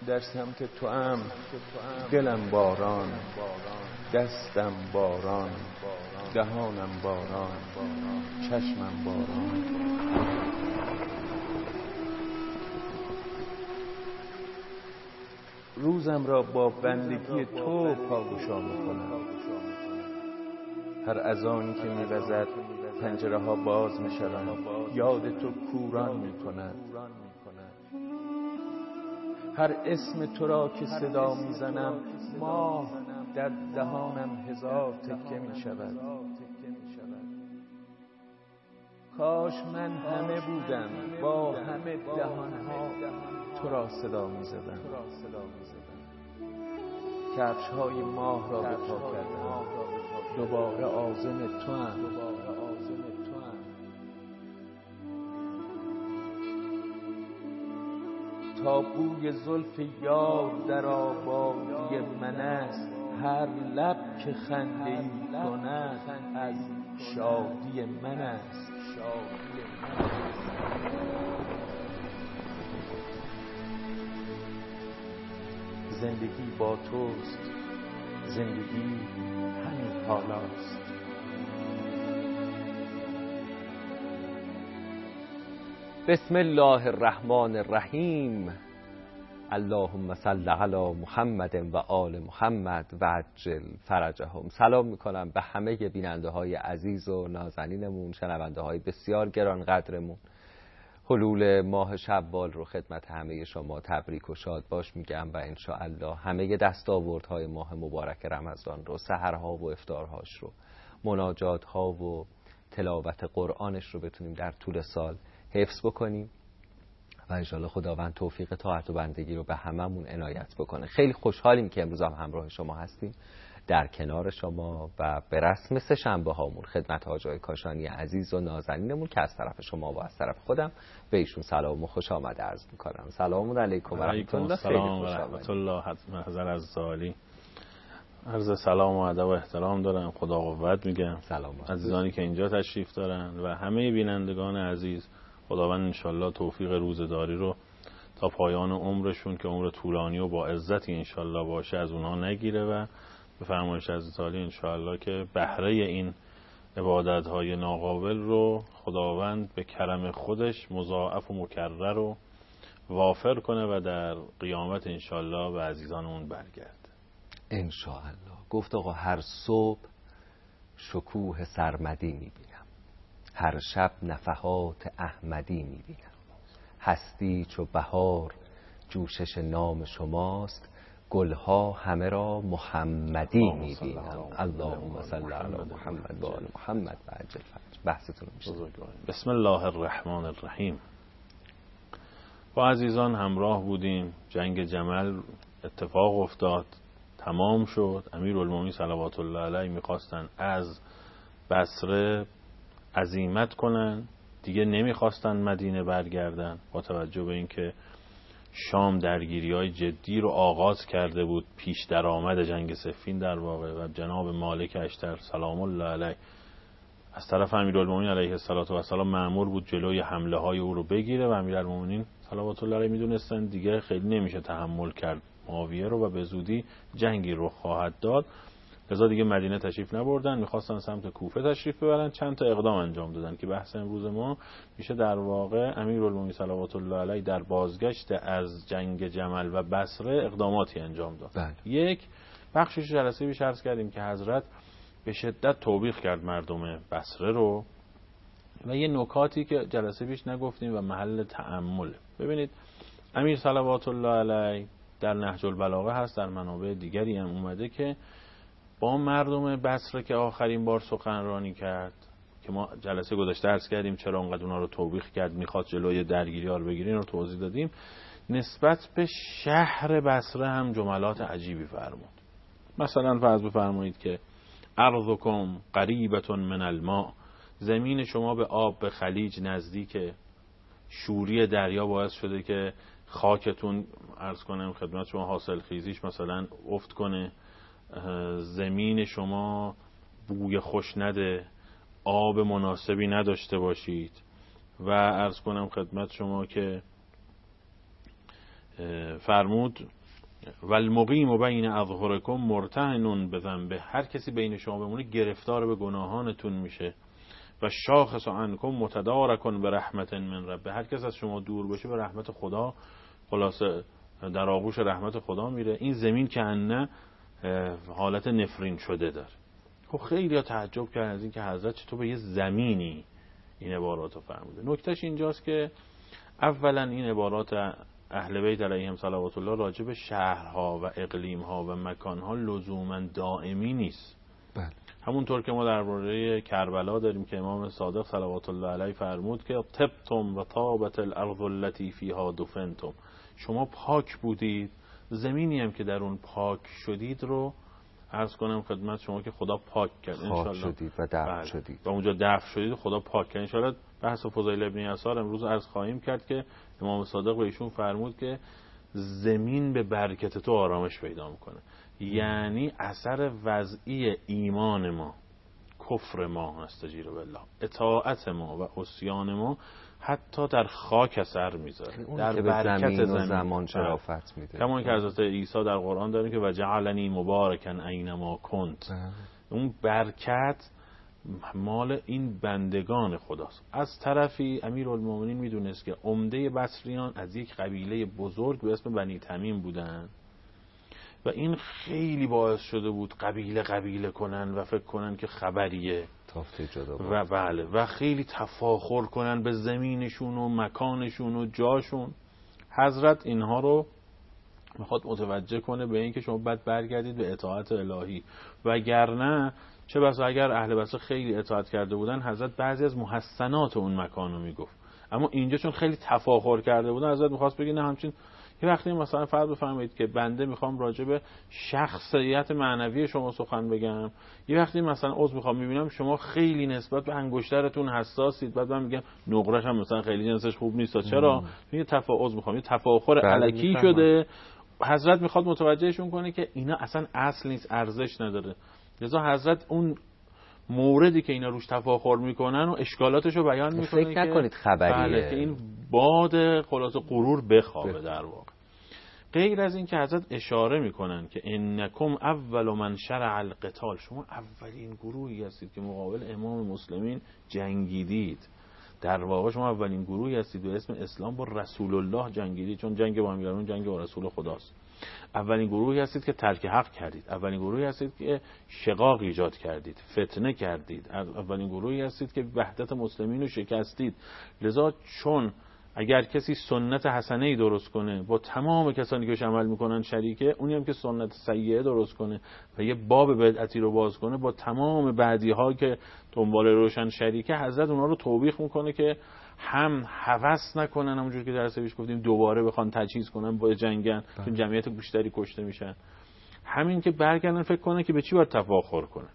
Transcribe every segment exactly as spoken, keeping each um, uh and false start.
در سمت تو ام، دلم باران، دستم باران، دهانم باران، چشمم باران. روزم را با بندگی تو پاگشا میکنم. هر اذانی که میوزد پنجره ها باز میشوند، یاد تو کوران میکند. هر اسم تو را که صدا میزنم، ماه در دهانم هزار تکه میشود. کاش من همه بودم با همه دهانها تو را صدا میزدم. کفش های ماه را به پا کردم، دوباره عازم تو ام. تا بوی زلف یار در آبادی من است، هر لب که خنده ای کند از شادی من است. زندگی با توست، زندگی همین حالاست. بسم الله الرحمن الرحیم. اللهم صل علی محمد و آل محمد و عجل فرجهم. سلام میکنم به همه بیننده های عزیز و نازنینمون، شنونده های بسیار گران قدرمون. حلول ماه شوال رو خدمت همه شما تبریک و شاد باش میگم و انشاءالله همه دستاوردهای ماه مبارک رمضان رو، سحرها و افطارهاش رو، مناجاتها و تلاوت قرآنش رو بتونیم در طول سال حفظ بکنیم و انشاءالله خداوند توفیق طاعت و بندگی رو به هممون عنایت بکنه. خیلی خوشحالیم که امروز هم همراه شما هستیم، در کنار شما و به رسم سه شنبه هامون خدمت حاجای کاشانی عزیز و نازنینمون که از طرف شما و از طرف خودم به ایشون سلام و خوش آمد عرض میکنم. سلام علیکم و رحمت الله. سلام و رحمت الله. محضر از زالی عرض سلام و ادب و احترام دارم، خدا قوت میگم. سلام عزیزانی که اینجا تشریف دارن و همه بینندگان عزیز، خداوند انشالله توفیق روزداری رو تا پایان عمرشون که عمر طولانی و با عزتی انشالله باشه از اونها نگیره و به فرمایش از تعالی انشالله که بهره این عبادت‌های ناقابل رو خداوند به کرم خودش مضاعف و مکرر و وافر کنه و در قیامت انشالله به عزیزانمون برگرده انشاءالله. گفت آقا هر صبح شکوه سرمدی میبینم، هر شب نفحات احمدی میبینم، هستی چو بهار جوشش نام شماست، گلها همه را محمدی میبینم. اللهم صل علی محمد و آل محمد و عجل فرج. بحثتون میشه. بسم الله الرحمن الرحیم. با عزیزان همراه بودیم، جنگ جمل اتفاق افتاد، تمام شد. امیرالمومنین صلوات الله علیه میخواستن از بصره عزیمت کنن، دیگه نمیخواستن مدینه برگردن با توجه به اینکه شام درگیری های جدی رو آغاز کرده بود، پیش درآمد جنگ صفین در واقع، و جناب مالک اشتر سلام الله علیه از طرف امیرالمومنین علیه السلام مأمور بود جلوی حمله های او رو بگیره و امیرالمومنین صلوات الله علیه میدونستن دیگه خیلی نمیشه تحمل کرد معاویه رو و به زودی جنگی رو خواهد داد، لذا دیگه مدینه تشریف نبردن، میخواستن سمت کوفه تشریف ببرن. چند تا اقدام انجام دادن که بحث امروز ما میشه در واقع امیرالمومنین صلوات الله علیه در بازگشت از جنگ جمل و بصره اقداماتی انجام داد. بله. یک بخشش جلسه پیش عرض کردیم که حضرت به شدت توبیخ کرد مردم بصره رو و یه نکاتی که جلسه پیش نگفتیم و محل تأمل. ببینید امیر صلوات الله علیه در نهج البلاغه هست، در منابع دیگری هم اومده که با مردم بصره که آخرین بار سخنرانی کرد، که ما جلسه گذشته عرض کردیم چرا اونقدر اونا رو توبیخ کرد، میخواد جلوی درگیری ها رو بگیره، رو توضیح دادیم. نسبت به شهر بصره هم جملات عجیبی فرمود. مثلا فرض بفرمایید که ارضکم قریبة من الماء، زمین شما به آب، به خلیج نزدیکه، شوری دریا باعث شده که خاکتون عرض کنم خدمت شما حاصل خیزیش مثلا افت کنه، زمین شما بوی خوش نده، آب مناسبی نداشته باشید و عرض کنم خدمت شما که فرمود و المقیم بین اظهرکم مرتهن بذنبه، هر کسی بین شما بمونه گرفتار به گناهانتون میشه. و شاخص عنکم متدارکن به رحمت من ربه، هر کس از شما دور باشه به رحمت خدا خلاصه در آغوش رحمت خدا میره. این زمین که انه حالت نفرین شده داره. خب خیلی ها تعجب کردن از این که حضرت چطور به یه زمینی این عبارات رو فرموده. نکتهش اینجاست که اولا این عبارات اهل بیت علیهم صلوات الله راجع به شهرها و اقلیمها و مکانها لزوما دائمی نیست. بله. همونطور که ما درباره کربلا داریم که امام صادق صلوات الله علیه فرمود که طبتم و طابت الارض التي فيها دفنتم، شما پاک بودید، زمینی هم که در اون پاک شدید رو عرض کنم خدمت شما که خدا پاک کرد ان شدید و دفن بله. شدید و اونجا دفن شدید خدا پاک کرد. ان شاء الله بحث فضیل ابن یسار امروز عرض خواهیم کرد که امام صادق به ایشون فرمود که زمین به برکت تو آرامش پیدا میکنه. یعنی اثر وضعی ایمان ما، کفر ما استجیر بالله، اطاعت ما و عصیان ما حتی در خاک اثر میذاره، در برکت زمین, زمین و زمان شرافت میده. کما که حضرت عیسی در قرآن داره که وجعلنی مبارکا اینما کنت، اون برکت مال این بندگان خداست. از طرفی امیرالمومنین میدونست که عمده بصریان از یک قبیله بزرگ به اسم بنی تمیم بودن و این خیلی باعث شده بود قبیله قبیله کنن و فکر کنن که خبریه تافته جدا بود. و بله و خیلی تفاخر کنن به زمینشون و مکانشون و جاشون. حضرت اینها رو میخواد متوجه کنه به این که شما باید برگردید به اطاعت الهی، وگرنه چه بسا اگر اهل بصره خیلی اطاعت کرده بودن حضرت بعضی از محسنات اون مکان رو میگفت، اما اینجا چون خیلی تفاخر کرده بودن حضرت میخواست بگه نه همچین. یه وقتی مثلا فرض بفرمایید که بنده میخوام راجع به شخصیت معنوی شما سخن بگم، یه وقتی مثلا عضو میخوام میبینم شما خیلی نسبت به انگشترتون حساسید، بعد من میگم نقره‌ش هم مثلا خیلی جنسش خوب نیست، چرا؟ یه تفاوض میخوام، یه تفاخر الکی شده. حضرت میخواد متوجهشون کنه که اینا اصلا اصل نیست، ارزش نداره. لذا حضرت اون موردی که اینا روش تفاخر میکنن و اشکالاتشو بیان میکنه فکر نکنید خبریه، بله، که این باد خلاصه غرور بخوابه. در واقع غیر از این که حضرت اشاره میکنن که انکم اول من شرع القتال، شما اولین گروهی هستید که مقابل امام مسلمین جنگیدید. در واقع شما اولین گروهی هستید به اسم اسلام با رسول الله جنگیدید، چون جنگ با امیرالمومنین جنگ با رسول خداست. اولین گروهی هستید که ترک حق کردید، اولین گروهی هستید که شقاق ایجاد کردید، فتنه کردید، اولین گروهی هستید که وحدت مسلمین رو شکستید. لذا چون اگر کسی سنت حسنه‌ای درست کنه با تمام کسانی که عمل میکنن شریکه، اونی هم که سنت سیئه درست کنه و یه باب بدعتی رو باز کنه با تمام بعدی‌ها که دنبال روشن شریکه، حضرت اونها رو توبیخ میکنه که هم هوس نکنن، همونجور که درس پیش گفتیم دوباره بخوان تجهیز کنن با جنگن، چون جمعیت بیشتری کشته میشن، همین که برگردن فکر کنن که به چی باید تفاخر کنن.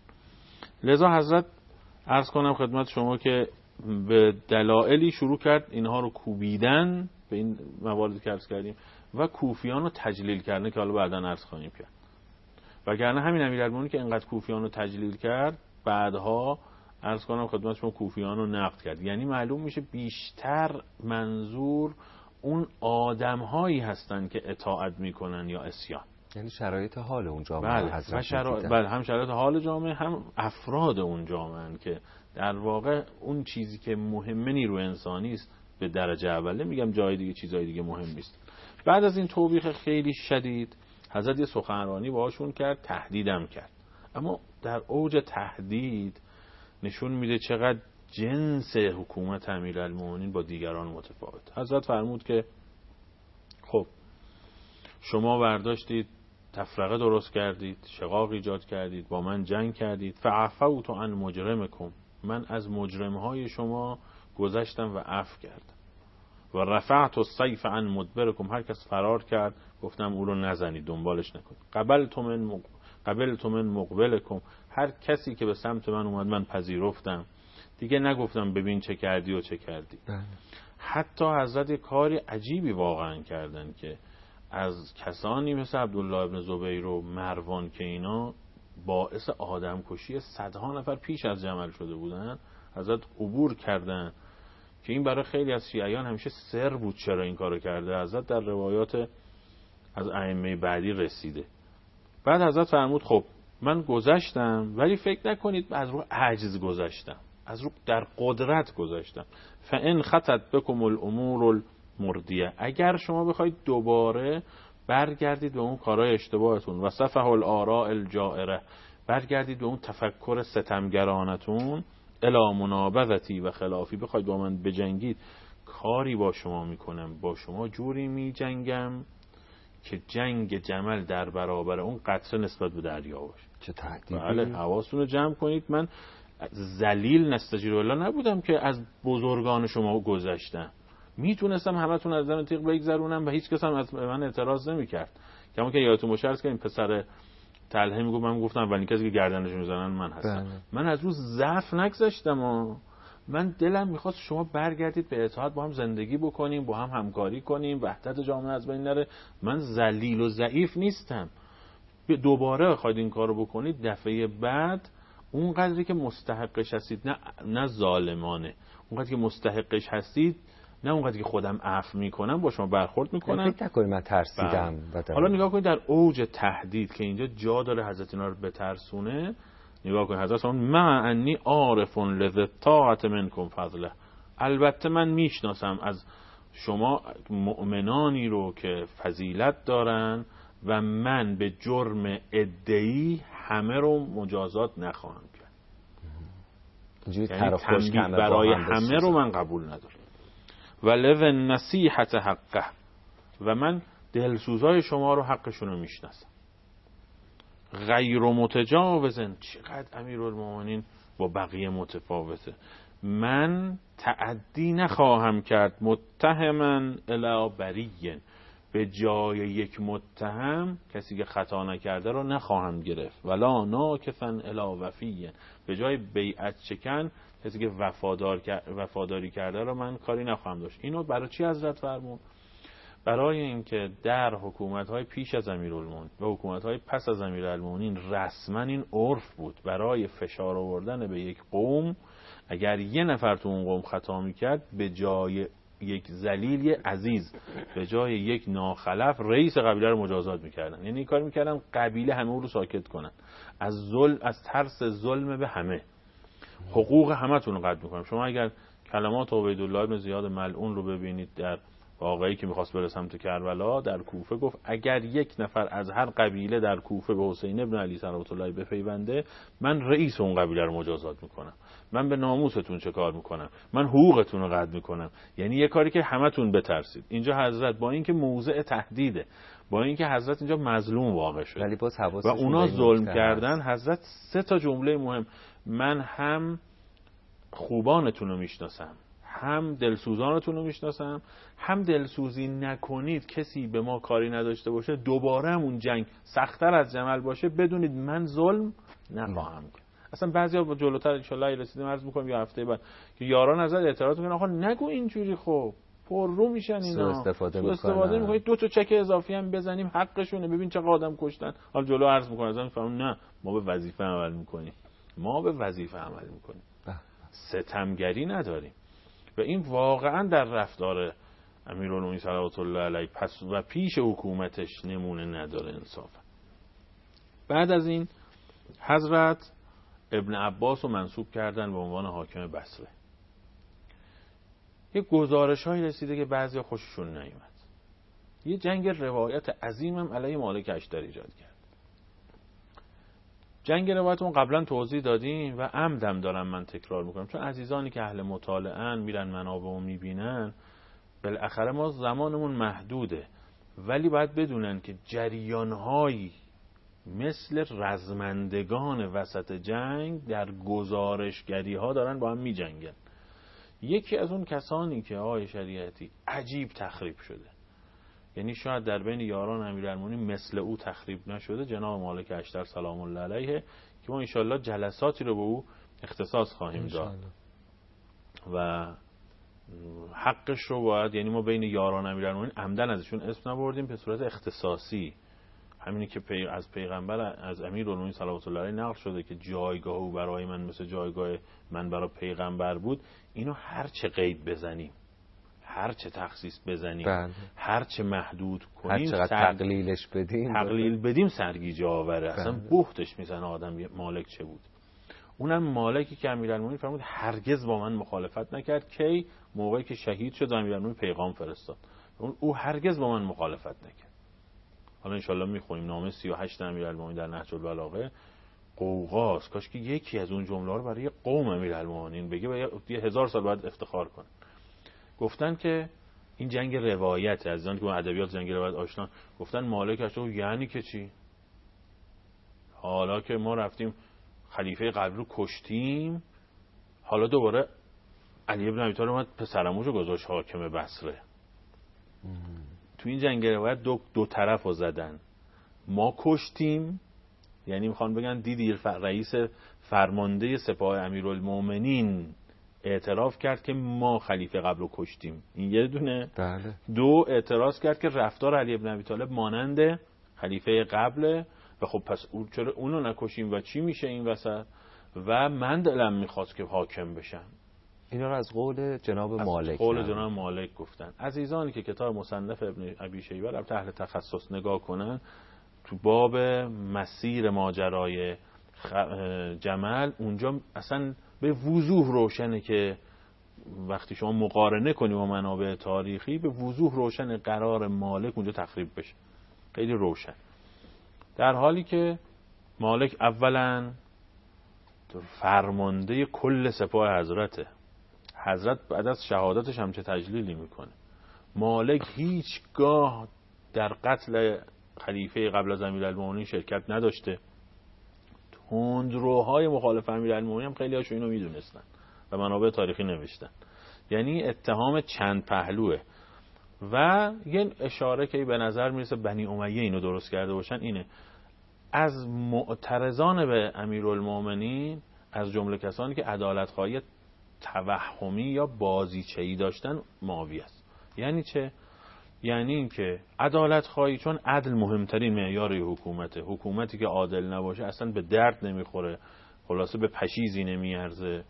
لذا حضرت عرض کنم خدمت شما که به دلایلی شروع کرد اینها رو کوبیدن به این مواردی که عرض کردیم و کوفیان رو تجلیل کردن که حالا بعداً عرض خواهیم کرد. وگرنه همین امیرالمومنین که اینقدر کوفیان رو تجلیل کرد بعدها عرض کنم خدمت شما کوفیان رو نقد کرد. یعنی معلوم میشه بیشتر منظور اون آدم‌هایی هستن که اطاعت میکنن یا عصیان، یعنی شرایط حال اون جامعه. بله، و شرایط بله هم شرایط حال جامعه هم افراد اون جامعه که در واقع اون چیزی که مهمه نیرو انسانی است به درجه اوله، میگم جای دیگه چیزای دیگه مهم نیست. بعد از این توبیخ خیلی شدید حضرت یه سخنرانی باهاشون کرد، تهدیدم کرد، اما در اوج تهدید نشون میده چقدر جنس حکومت امیرالمومنین با دیگران متفاوت. حضرت فرمود که خب شما برداشتید تفرقه درست کردید، شقاق ایجاد کردید، با من جنگ کردید، فعفوت عن مجرمکم، من از مجرمهای شما گذشتم و عفو کردم. و رفعت السیف عن مدبرکم، هر کس فرار کرد گفتم او رو نزنید، دنبالش نکنید. قبلت من مق... قبلت من مقبلکم، هر کسی که به سمت من اومد من پذیرفتم، دیگه نگفتم ببین چه کردی و چه کردی. بله. حتی حضرت کاری عجیبی واقعا کردن که از کسانی مثل عبدالله ابن زبیر و مروان که اینا باعث آدم کشی صدها نفر پیش از جمل شده بودن، حضرت عبور کردن که این برای خیلی از شیعیان همیشه سر بود چرا این کارو کرده. حضرت در روایات از ائمه بعدی رسیده. بعد حضرت فرمود خب من گذشتم، ولی فکر نکنید از رو عجز گذشتم، از رو در قدرت گذشتم. فان خطت بکم الامور المردیه، اگر شما بخواید دوباره برگردید به اون کارهای اشتباهتون و صفح الاراء الجائره، برگردید به اون تفکر ستمگرانتون، الی منابذتی و خلافی، بخواید با من بجنگید، کاری با شما میکنم، با شما جوری میجنگم که جنگ جمل در برابر اون قطره نسبت به دریا باشه. چه تهدیدی. بله، حواستون رو جمع کنید. من ذلیل نستجیر الله نبودم که از بزرگان شما گذشتم، میتونستم همتون از دم تیغ بگذرونم و هیچ کس هم از من اعتراض نمیکرد. کما که یادتون باشه عرض که این پسر طلحه میگه من گفتم اولین کسی که گردنش میزنن من هستم. بله. من از روز ضعف نگذشتم و من دلم میخواست شما برگردید به اتحاد، با هم زندگی بکنیم، با هم همکاری کنیم، وحدت جامعه از بین نره. من ذلیل و ضعیف نیستم. دوباره بخواید این کارو بکنید، دفعه بعد اون قدری که مستحقش هستید، نه نه ظالمانه، اون قدری که مستحقش هستید، نه اون قدری که خودم عفو میکنم با شما برخورد میکنم. فکر نکنید من ترسیدم. حالا نگاه کنید در اوج تهدید که اینجا جا داره حضرت اینا رو بترسونه، نگاه کنید حضرت فرمود ما انی عارف للطاعت منکم فضله، البته من میشناسم از شما مؤمنانی رو که فضیلت دارن و من به جرم ادعی همه رو مجازات نخواهم کرد. یعنی تنبیه برای همه رو من قبول ندارم. و لذ نصیحت حقه، و من دلسوزای شما رو حقشون رو میشناسم. غیر متجاوزن، چقدر امیرالمومنین با بقیه متفاوته. من تعدی نخواهم کرد متهمن الی بریین، به جای یک متهم کسی که خطا نکرده رو نخواهم گرفت. ولا ناکثن الی وفیین، به جای بیعت چکن کسی که وفادار وفاداری کرده رو من کاری نخواهم داشت. اینو برای چی حضرت فرمود؟ برای اینکه در حکومت‌های پیش از امیرالمومنین و حکومت‌های پس از امیرالمومنین رسما این عرف بود، برای فشار آوردن به یک قوم اگر یه نفر تو اون قوم خطا میکرد، به جای یک ذلیل عزیز، به جای یک ناخلف، رئیس قبیله رو مجازات میکردن. یعنی این کار میکردن قبیله همه رو ساکت کنن، از ظلم، از ترس ظلم به همه، حقوق همتون رو قطع میکنن. شما اگر کلمات عبیدالله بن زیاد ملعون رو ببینید در واقعی که میخواست بره سمت کربلا، در کوفه گفت اگر یک نفر از هر قبیله در کوفه به حسین ابن علی صلوات الله بپیونده، من رئیس اون قبیله رو مجازات میکنم، من به ناموستون چه کار میکنم، من حقوقتون رو قطع میکنم. یعنی یه کاری که همتون بترسید. اینجا حضرت با اینکه موضع تهدیده، با اینکه حضرت اینجا مظلوم واقع شد ولی باز و اونا ظلم کردن، حضرت سه تا جمله مهم: من هم خوبانتون رو میشناسم، هم دلسوزانتون رو میشناسم، هم دلسوزی نکنید کسی به ما کاری نداشته باشه، دوباره همون جنگ سخت‌تر از جمل باشه، بدونید من ظلم نخواهم کرد. اصلا بعضیا با جلوتر ان شاء الله رسیدیم عرض می‌کنم یا هفته بعد که یاران ازت اعتراض میکنن آخه نگو اینجوری، خب پر رو میشن اینا، سوء استفاده میکنن، استفاده میکنید، دو تا چک اضافی هم بزنیم حقشونه، ببین چقدر آدم کشتن. حالا جلو عرض میکنن ازن میفهمن نه ما به وظیفه عمل میکنیم، ما به وظیفه عمل میکنیم، ستمگری نداریم. و این واقعا در رفتار امیرالمومنین صلوات الله علیه پس و پیش حکومتش نمونه نداره انصافا. بعد از این حضرت ابن عباس رو منصوب کردن به عنوان حاکم بصره. یه گزارش هایی رسیده که بعضی خوششون نیومد. یه جنگ روایت عظیمم علیه مالک اشتر ایجاد کرد. جنگ روایتون قبلا توضیح دادیم و عمدم دارم من تکرار میکنم، چون عزیزانی که اهل مطالعه‌ان میرن منابعو میبینن، بالاخره ما زمانمون محدوده، ولی باید بدونن که جریانهایی مثل رزمندگان وسط جنگ در گزارشگری ها دارن با هم می جنگن. یکی از اون کسانی که آقای شریعتی عجیب تخریب شده، یعنی شاید در بین یاران امیرالمومنین مثل او تخریب نشده، جناب مالک اشتر سلام الله علیه، که ما انشالله جلساتی رو به او اختصاص خواهیم داد و حقش رو باید، یعنی ما بین یاران امیرالمومنین عمدن ازشون اسم نبردیم، به صورت اختصاصی، همینی که پی... از پیغمبر از امیرالمومنین صلوات الله علیه نقل شده که جایگاه او برای من مثل جایگاه من برای پیغمبر بود، اینو هر چه قید بزنیم هر چه تخصیص بزنیم، بله. هر چه محدود کنیم، هر چقدر سر... تقلیلش بدیم تقلیل بدیم سرگیجه آوره. اصلا بله. بوختش میزنه آدم. مالک چه بود؟ اونم مالکی که امیرالمومنین فرمود هرگز با من مخالفت نکرد. کی؟ موقعی که شهید شد امیرالمومنین پیغام فرستاد. اون او هرگز با من مخالفت نکرد. حالا انشالله میخونیم نامه سی و هشت امیرالمومنین در نهج البلاغه. قوقاست، کاش که یکی از اون جمله رو برای قوم امیرالمومنین بگه و یه هزار سال بعد افتخار کنه. گفتن که این جنگ روایت، از آن که با ادبیات جنگ روایت آشنا، گفتن مالک اشتو یعنی که چی؟ حالا که ما رفتیم خلیفه قبل رو کشتیم، حالا دوباره علی ابن ابی طالب اومد پسرعموشو گذاشت حاکم بصره. تو این جنگ روایت دو, دو طرف رو زدن. ما کشتیم، یعنی میخوان بگن دیدی رئیس فرمانده سپاه امیرالمومنین اعتراف کرد که ما خلیفه قبل رو کشتیم. این یه دونه. بله. دو، اعتراض کرد که رفتار علی ابن ابی طالب مانند خلیفه قبله و خب پس اون چرا اونو نکشیم و چی میشه این وسط؟ و من دلم میخواست که حاکم بشم. اینا رو از قول جناب از مالک قول نه. جناب مالک گفتن. عزیزانی که کتاب مصنف ابن ابی شیبه رو تحت تخصص نگاه کنن، تو باب مسیر ماجرای جمل اونجا اصلا به وضوح روشنه که وقتی شما مقارنه کنی با منابع تاریخی به وضوح روشن قرار مالک اونجا تخریب بشه. خیلی روشن. در حالی که مالک اولا فرمانده کل سپاه حضرته. حضرت بعد از شهادتش هم چه تجلیلی میکنه. مالک هیچگاه در قتل خلیفه قبل از امیرالمومنین شرکت نداشته. تندروهای مخالف امیرالمومنین هم خیلی هاشون اینو میدونستن و منابع تاریخی نوشتن. یعنی اتهام چند پهلوه. و یه اشاره که به نظر میرسه بنی امیه اینو درست کرده باشن اینه: از معترضان به امیرالمومنین از جمله کسانی که عدالت‌خواهی توهمی یا بازیچه‌ای داشتن معاویه است. یعنی چه؟ یعنی این که عدالت خواهی، چون عدل مهمترین معیار حکومته، حکومتی که عادل نباشه اصلا به درد نمیخوره، خلاصه به پشیزی نمیارزه.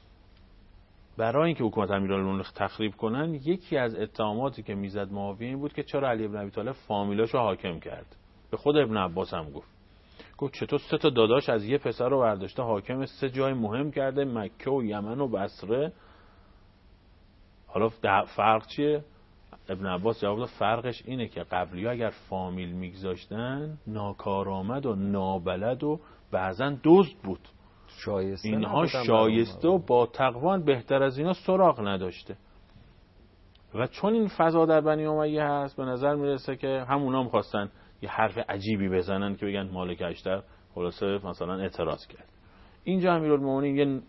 برای اینکه حکومت امیرالمومنین تخریب کنن، یکی از اتهاماتی که میزد معاویه این بود که چرا علی ابن ابی طالب فامیلاشو حاکم کرد. به خود ابن عباس هم گفت گفت چطور سه تا داداش از یه پسر رو برداشته حاکم سه جای مهم کرده، مکه و یمن و بصره. حالا فرق چیه؟ ابن عباس جواب داد فرقش اینه که قبلی‌ها اگر فامیل میگذاشتن ناکارآمد و نابلد و بعضن دزد بود. شایسته اینها شایسته و با تقوا بهتر از اینا سراغ نداشته. و چون این فضا در بنی امیه هست، به نظر میرسه که همونا هم خواستن یه حرف عجیبی بزنن که بگن مالک اشتر خلاصه مثلا اعتراض کرد. اینجا امیرالمومنین یه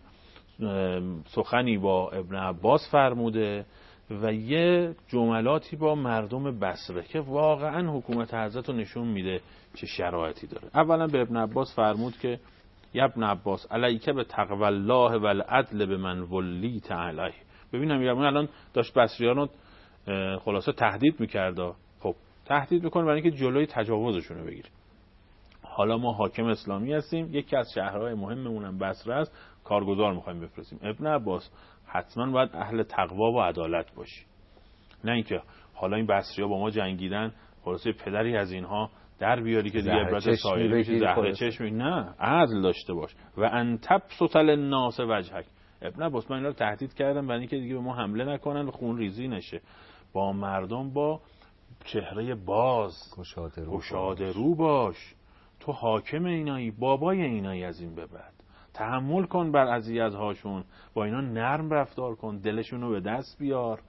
سخنی با ابن عباس فرموده و یه جملاتی با مردم بصره که واقعا حکومت حضرت رو نشون میده چه شرایطی داره. اولا به ابن عباس فرمود که یا ابن عباس علیک به تقوی الله و العدل به من ولیت علیه. ببین امیرالمومنین الان داشت بصریان رو خلاصه تهدید میکرد. خب تهدید میکنه برای اینکه جلوی تجاوزشون رو بگیره. حالا ما حاکم اسلامی هستیم، یکی از شهرهای مهممون هم بصره است، کارگزار میخوایم بفرستیم. ابن عباس حتما باید اهل تقوا و عدالت باشی، نه اینکه حالا این بصری‌ها با ما جنگیدن خلاصه پدری از اینها در بیاری که دیگه عبرت سایری بشی، زهر چشمی. نه، عدل داشته باش. و ان تبسط للناس وجهک. ابن عباس من اینا رو تهدید کردم برای اینکه دیگه به ما حمله نکنن و خون ریزی نشه. با مردم با چهره باز گشاده رو, گشاده رو باش. تو حاکم اینایی، بابای اینایی از این به بعد. تحمل کن بر اذیت‌هاشون، با اینا نرم رفتار کن، دلشون رو به دست بیار.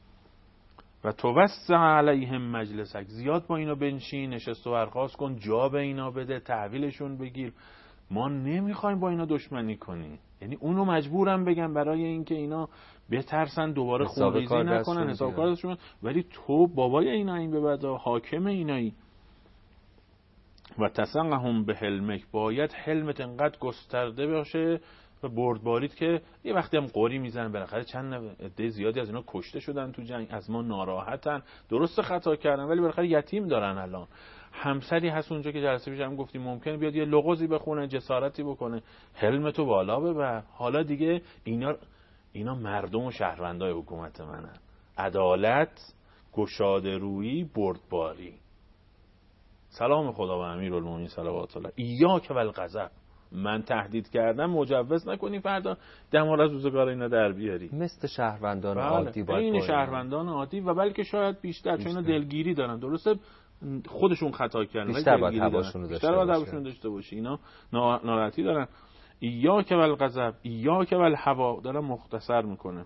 و توسع علیهم مجلسک، زیاد با اینا بنشین، نشست و برخاست کن، جا به اینا بده، تحویلشون بگیر. ما نمیخوایم با اینا دشمنی کنی. یعنی اونو مجبورم بگم برای اینکه اینا بترسن دوباره خونریزی نکنن، حساب کار دستشون. ولی تو بابای اینا این به بعد حاکم اینایی. و تسنقهم به حلمک، باید حلمت انقدر گسترده باشه و بردبارید که یه وقتی هم قوری میزنن. بالاخره چند عده زیادی از اینا کشته شدن تو جنگ، از ما ناراحتن، درست خطا کردن ولی بالاخره یتیم دارن. الان همسری هست اونجا که جلسه پیش هم گفتیم ممکنه بیاد یه لغزی بخونه، جسارتی بکنه، حلمتو بالا ببر. حالا دیگه اینا اینا مردم و شهروندای حکومت منن. عدالت، گشاده رویی، بردباری. سلام خدا و امیرالمومنین صلوات الله. ایاک و الغضب، من تهدید کردم مجوز نکنی فردا دمار از روزگار اینا در بیاری. مثل شهروندان بله. عادی باید این شهروندان عادی و بلکه شاید بیشتر, بیشتر. چون دلگیری دارن. درسته خودشون خطا کردن، بیشتر باید حواشونو داشته بیشتر باید حواشونو داشته باشی. اینا ناراحتی دارن. ایاک و الغضب، ایاک و الهوا. دارم مختصر میکنه.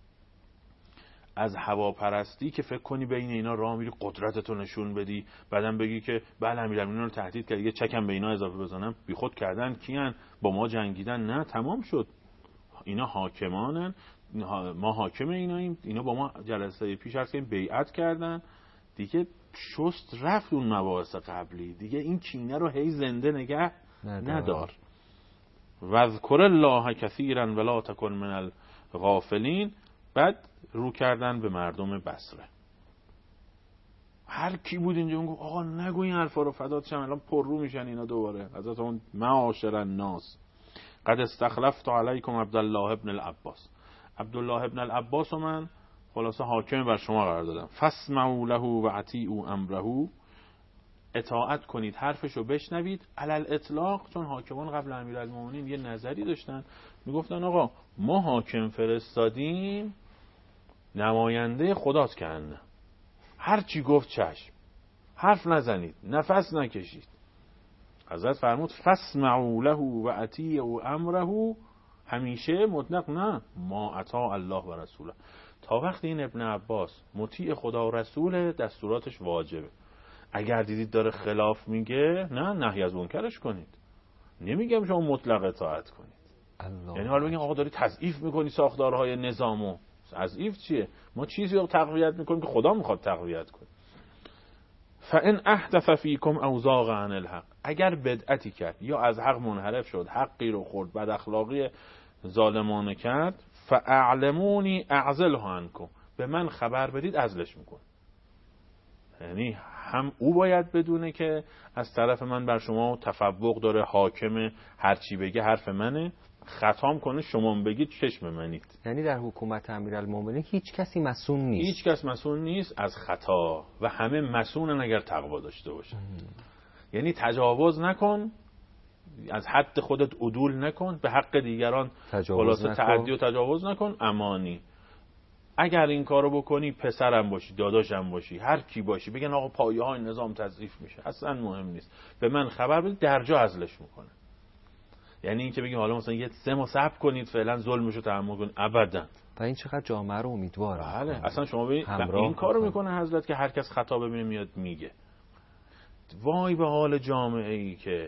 از هواپرستی که فکر کنی بین اینا راه میری قدرتتو نشون بدی، بعدم بگی که بله امیرالمومنین رو تهدید کرد یه چکم به اینا اضافه بزنم، بیخود کردن، کیان با ما جنگیدن. نه، تمام شد. اینا حاکمانن، ما حاکم ایناییم. اینا با ما جلسه پیش هست که بیعت کردن دیگه، شست رفت اون مباحث قبلی دیگه. این کینه رو هی زنده نگه ندار. واذکر الله کثیرا ولا تکن من الغافلین. بعد رو کردن به مردم بصره. هر کی بود اینجا میگه آقا نگو این حرفا رو، فدات شم، الان پر رو میشن اینا دوباره. حضرت اون معاشر الناس قد استخلفت علیکم عبدالله ابن العباس. عبدالله ابن العباس و من خلاصه حاکم بر شما قرار دادم. فاسمعوا له و اطیعوا امره. اطاعت کنید، حرفشو بشنوید. علل اطلاق، چون حاکمان قبل امیرالمومنین یه نظری داشتن، میگفتن آقا ما حاکم فرستادیم نماینده خداست که نه، هر چی گفت چشم، حرف نزنید، نفس نکشید. حضرت فرمود فاسمعوا له و اطیعوا امره. همیشه مطلق نه، ما اطاع الله و رسوله. تا وقتی این ابن عباس مطیع خدا و رسول، دستوراتش واجبه. اگر دیدید داره خلاف میگه، نه، نهی از منکرش کنید. نمیگم شما مطلق اطاعت کنید. الله. یعنی حالا بگیم آقا داری تضعیف میکنی ساختارهای نظامو. تضعیف چیه؟ ما چیزی رو تقویت میکنیم که خدا میخواد تقویت کنه. فان احدث فیکم او زاغ عن الحق. اگر بدعتی کرد یا از حق منحرف شد، حقی رو خورد، بد اخلاقی ظالمانه کرد، فاعلمونی اعزله عنکم. به من خبر بدید عزلش میکن. یعنی هم او باید بدونه که از طرف من بر شما تفوق داره، حاکمه، هر چی بگه حرف منه، خطام کنه شما بگید چشم منید. یعنی در حکومت امیرالمومنین هیچ کسی مسئول نیست. هیچ کس مسئول نیست از خطا و همه مسئولن اگر تقوا داشته باشن. یعنی تجاوز نکن، از حد خودت عدول نکن، به حق دیگران خلاصه تعدی و تجاوز نکن. امانی اگر این کارو بکنی، پسرم باشی، داداشم باشی، هر کی باشی، بگن آقا پایه های نظام تضعیف میشه، اصلا مهم نیست، به من خبر بدید، درجا عزلش میکنه. یعنی این که بگیم حالا مثلا یه سه ماه صبر کنید فعلا ظلمشو تحمل کنید، ابدا. و این چقدر جامعه رو امیدواره. بله، اصلا شما ببینید این کارو میکنه حضرت که هر کس خطا ببینه میاد میگه. وای به حال جامعه ای که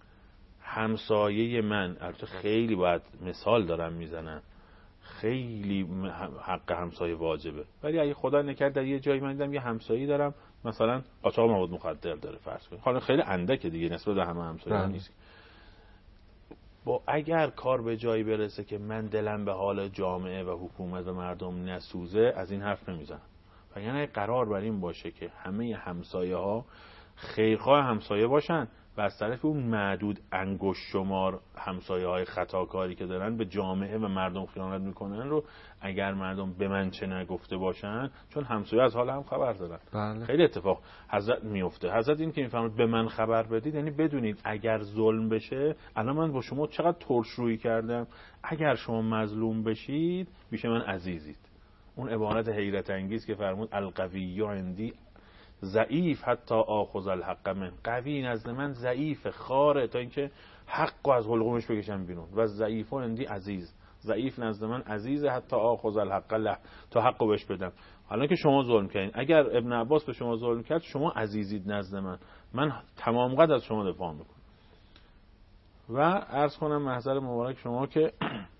همسایه من، البته خیلی باید مثال دارم میزنم، خیلی حق همسایه واجبه، ولی اگه خدا نکرد در یه جایی من دیدم یه همسایه‌ای دارم مثلا قاچاق مواد مخدر داره، فرض کنید، حالا خیلی اندکه دیگه نسبت به همه همسایه‌ها نیست. با اگر کار به جایی برسه که من دلم به حال جامعه و حکومت و مردم نسوزه، از این حرف نمیزنم. و یعنی قرار بر این باشه که همه همسایه‌ها خیرخواه همسایه باشن و از طرف اون معدود انگشت شمار همسایه‌های خطاکاری که دارن به جامعه و مردم خیانت میکنن رو اگر مردم به من چه نگفته باشن، چون همسایه از حال هم خبر دارن. بله. خیلی اتفاق حضرت میفته. حضرت این که میفهمید به من خبر بدید، یعنی بدونید اگر ظلم بشه، الان من با شما چقدر ترشرویی کردم، اگر شما مظلوم بشید میشه من عزیزید. اون عبارت حیرت انگیز که فرمود القوی عندی ضعیف حتی آخذ الحق من. قوی نزد من ضعیف، خاره تا اینکه حقو از حلقومش بکشم بیرون. و ضعیف عندی عزیز، ضعیف نزد من عزیز حتی آخذ الحق له، تا حقو بهش بدم. حالا که شما ظلم کردین، اگر ابن عباس به شما ظلم کرد، شما عزیزید نزد من، من تمام قد از شما دفاع میکنم. و عرض کنم محضر مبارک شما که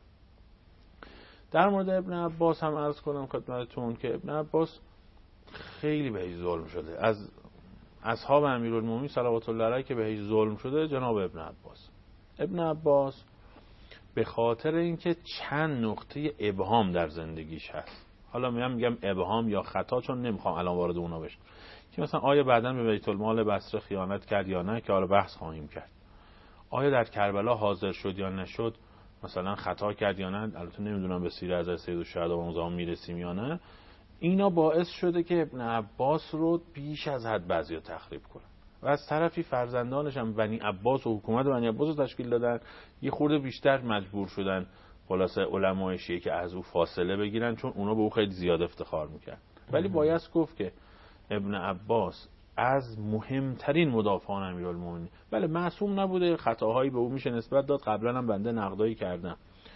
در مورد ابن عباس هم عرض کنم خدمتتون که ابن عباس خیلی بهش ظلم شده. از اصحاب امیرالمومنین صلوات الله علیه که بهش ظلم شده جناب ابن عباس. ابن عباس به خاطر اینکه چند نقطه ابهام در زندگیش هست، حالا میگم میگم ابهام یا خطا چون نمیخوام الان وارد اونا بشم، که مثلا آیا بعداً به بیت المال بصره خیانت کرد یا نه، که حالا بحث خواهیم کرد. آیا در کربلا حاضر شد یا نشد، مثلا خطا کرد یا نه، البته نمیدونم به سیره از سید الشهدا و مزام میرسیم یا نه. اینا باعث شده که ابن عباس رو بیش از حد بعضیا تخریب کنن و از طرفی فرزندانش هم بنی عباس و حکومت بنی عباس رو تشکیل دادن، یه خورده بیشتر مجبور شدن خلاصه علمای شیعه که از او فاصله بگیرن، چون اونا به او خیلی زیاد افتخار میکرد. ولی باید گفت که ابن عباس از مهمترین مدافعان امیرالمومنین، بله معصوم نبوده، خطاهایی به او میشه نسبت داد، قبلا هم بنده نقدایی کردم،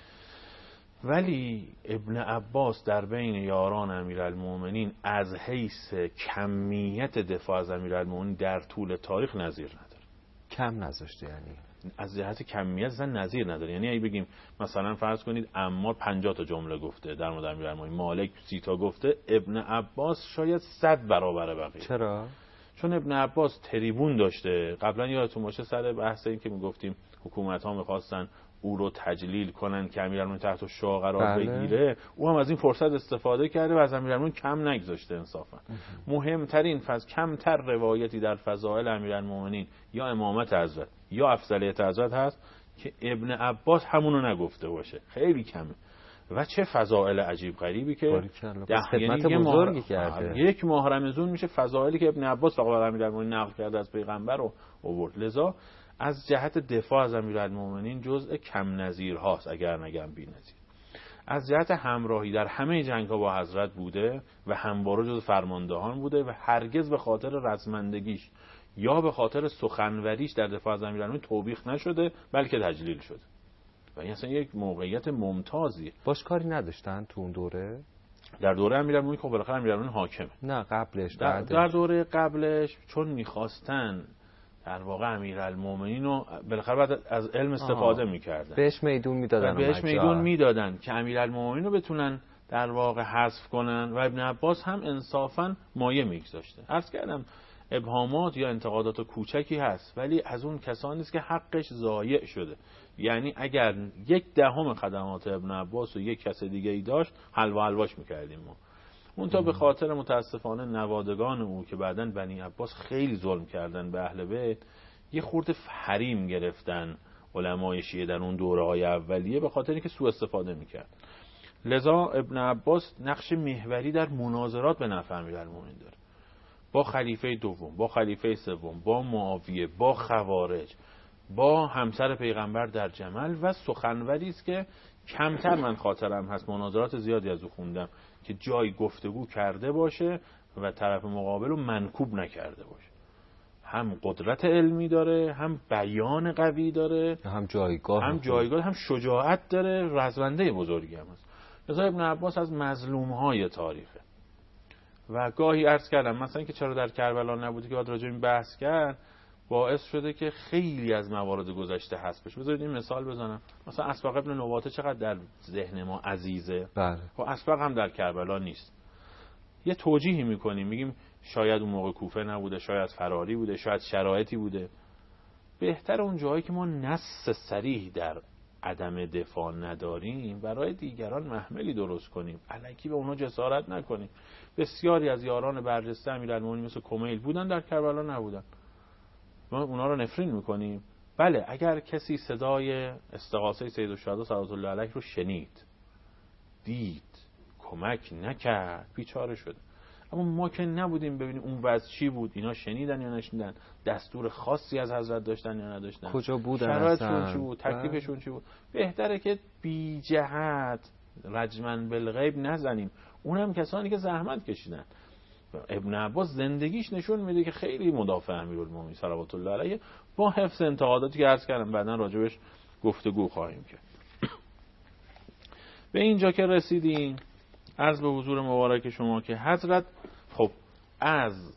ولی ابن عباس در بین یاران امیرالمومنین از حیث کمیت دفاع از امیرالمومنین در طول تاریخ نظیر نداره. کم نذاشته، یعنی از جهت کمیت اصلا نظیر نداره. یعنی اگه بگیم مثلا فرض کنید عمار پنجاه تا جمله گفته در مورد امیرالمومنین، مالک سی تا گفته، ابن عباس شاید صد برابر بقیه. چرا؟ چون ابن عباس تریبون داشته. قبلا یادتون باشه سر بحث این که میگفتیم حکومت ها میخواستن او رو تجلیل کنن که امیرالمومنین تحت شاه قرار بله. بگیره، او هم از این فرصت استفاده کرده و از امیرالمومنین کم نگذاشته. انصافا مهمترین فاز کمتر روایتی در فضائل امیرالمومنین یا امامت حضرت یا افضلیت حضرت هست که ابن عباس همونو نگفته باشه، خیلی کمه. و چه فضائل عجیب غریبی که ده خدمت بزرگی کرده. یک ماه رمضان میشه فضائلی که ابن عباس فقط امیرالمومنین نقل کرده از پیغمبر رو آورد. لذا از جهت دفاع از امیرالمومنین جزء کم نظیر هاست، اگر نگم بی نظیر. از جهت همراهی در همه جنگ ها با حضرت بوده و همواره جز فرماندهان بوده و هرگز به خاطر رزمندگیش یا به خاطر سخنوریش در دفاع از امیرالمومنین توبیخ نشده، بلکه تجلیل شده. و این اصلا یک موقعیت ممتازیه. باش کاری نداشتن تو اون دوره؟ در دوره امیرالمومنین خب بالاخره امیرالمومنین حاکمه. نه قبلش در, در دوره قبلش چون میخواستن در واقع امیرالمومنین رو بالاخره بعد از علم استفاده میکردن، بهش میدون میدادن، بهش میدون میدادن که امیرالمومنین رو بتونن در واقع حذف کنن و ابن عباس هم انصافا مایه میگذاشته. عرض کردم ابهامات یا انتقادات کوچکی هست، ولی از اون کسانی است که حقش ضایع شده. یعنی اگر یک دهم خدمات ابن عباس و یک کس دیگه ای داشت، حلوا حلواش میکردیم ما. اون تا به خاطر متاسفانه نوادگان او که بعداً بنی عباس خیلی ظلم کردن به اهل بیت، یه خورده حریم گرفتن علمای شیعه در اون دوره های اولیه، به خاطر اینکه سوء استفاده میکرد. لذا ابن عباس نقش محوری در مناظرات به نفع امیرالمومنین داره، با خلیفه دوم، با خلیفه سوم، با معاویه، با خوارج، با همسر پیغمبر در جمل، و سخنوری است که کمتر من خاطرم هست مناظرات زیادی از او خوندم که جای گفتگو کرده باشه و طرف مقابل رو منکوب نکرده باشه. هم قدرت علمی داره، هم بیان قوی داره، هم جایگاه هم جایگاه هم شجاعت داره، رزمنده بزرگی هم هست. لذا ابن عباس از مظلوم‌های تاریخه. و گاهی عرض کردم مثلا که چرا در کربلا نبودی که باید راجع به این بحث کرد، باعث شده که خیلی از موارد گذشته حذف بشه. بذارید این مثال بزنم. مثلا اسبق ابن نواطه چقدر در ذهن ما عزیزه. بله. و اسبق هم در کربلا نیست. یه توجیهی میکنیم، میگیم شاید اون موقع کوفه نبوده، شاید فراری بوده، شاید شرایطی بوده. بهتر اون جایی که ما نص صریح در عدم دفاع نداریم، برای دیگران محملی درست کنیم، الکی به اونا جسارت نکنیم. بسیاری از یاران برجسته امیرالمومنین مثل کمیل بودن، در کربلا نبودن. ما اونا رو نفرین میکنیم. بله اگر کسی صدای استغاثه سید الشهدا صلوات الله علیه رو شنید، دید، کمک نکرد، بیچاره شده. اما ما که نبودیم ببینیم اون وضع چی بود، اینا شنیدن یا نشنیدن، دستور خاصی از حضرت داشتن یا نداشتن، کجا بودن، شرایطشون چی بود، تکلیفشون چی بود. بهتره که بی جهت رجمن بالغیب نزنیم. اونم کسانی که زحمت کشیدن. ابن عباس زندگیش نشون میده که خیلی مدافع امیرالمومنین صلوات الله علیه، با حفظ انتقاداتی که عرض کردم بعداً راجبش گفتگو خواهیم کرد. به اینجا که رسیدیم، عرض به حضور مبارک شما که حضرت خب از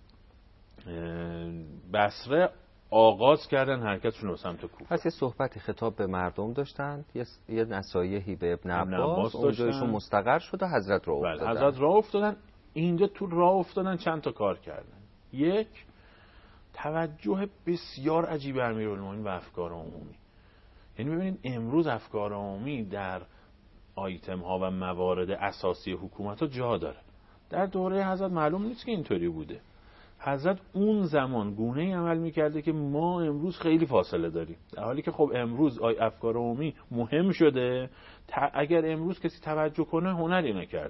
بصره آغاز کردن حرکتشون به سمت کوفه. پس یه صحبتی خطاب به مردم داشتن، یه, یه نصایحی به ابن عباس، اونجایشون مستقر شد و حضرت راه افتادن. بله حضرت راه افتادن. اینجا تو راه افتادن چند تا کار کردن. یک، توجه بسیار عجیب امیرالمومنین و افکار عمومی. یعنی ببینید امروز افکار عمومی در آیتم ها و موارد اساسی حکومت ها جا داره. در دوره حضرت معلوم نیست که اینطوری بوده. حضرت اون زمان گونه عمل میکرده که ما امروز خیلی فاصله داریم، در حالی که خب امروز افکار عمومی مهم شده. اگر امروز کسی توجه کنه هنری نکرده.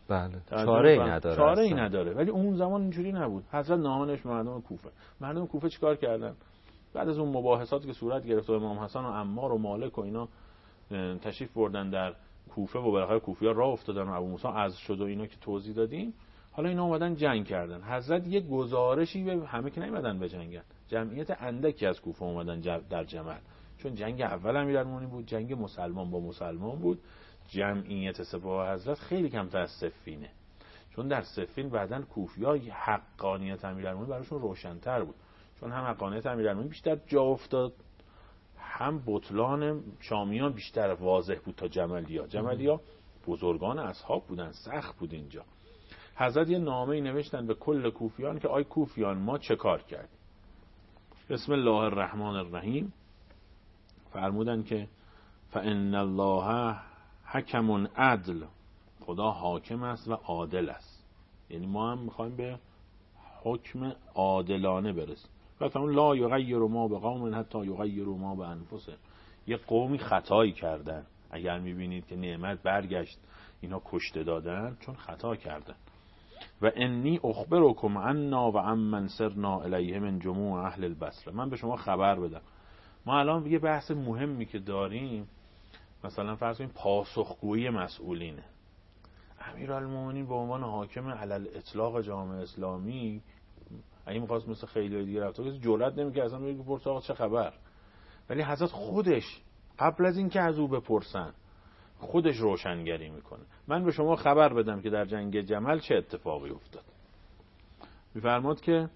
بله چاره ای نداره چاره ای نداره ولی اون زمان اینجوری نبود. حضرت نامش مردم کوفه مردم کوفه چیکار کردن بعد از اون مباحثاتی که صورت گرفت و امام حسن و عمار و مالک و اینا تشریف بردن در کوفه و بالاخره کوفی‌ها راه افتادن و ابو موسی عزل شد و اینا که توضیح دادیم، حالا اینا اومدن جنگ کردن. حضرت یه گزارشی به همه که نمیدن بجنگن، جمعیت اندکی از کوفه اومدن در جمل، چون جنگ اول امیرالمومنین بود، جنگ مسلمان با مسلمان بود. جمعیت سپاه حضرت خیلی کمتر از صفینه، چون در صفین بعدن کوفی‌ها حقانیت امیرالمومنین براشون روشن‌تر بود، چون هم حقانیت امیرالمومنین بیشتر جا افتاد، هم بطلان شامیان بیشتر واضح بود تا جملیا. جملیا بزرگان اصحاب بودن، سخت بود اینجا. حضرت یه نامه‌ای نوشتن به کل کوفیان که آی کوفیان ما چه کار کردیم. بسم الله الرحمن الرحیم فرمودن که فإن الله حکم عدل، خدا حاکم است و عادل است. یعنی ما هم میخوایم به حکم عادلانه برسیم. گفتم لا یغیر ما بقوم حتی یغیروا ما بانفسهم. یه قومی خطایی کردن، اگر میبینید که نعمت برگشت اینا کشته دادن چون خطا کردن. و انی اخبرکم عنا و عمن سرنا الیه من جموع اهل البصره. من به شما خبر بدم. ما الان یه بحث مهمی که داریم، مثلا فرض کنید پاسخگویی مسئولینه. امیرالمومنین به عنوان حاکم علل اطلاق جامعه اسلامی اگه می‌خواست مثل خیلی دیگه رفت کسی جرئت نمی‌کرد اصلا بگه بپرس آقا چه خبر. ولی حضرت خودش قبل از اینکه از او بپرسن خودش روشنگری میکنه. من به شما خبر بدم که در جنگ جمل چه اتفاقی افتاد. می‌فرماد که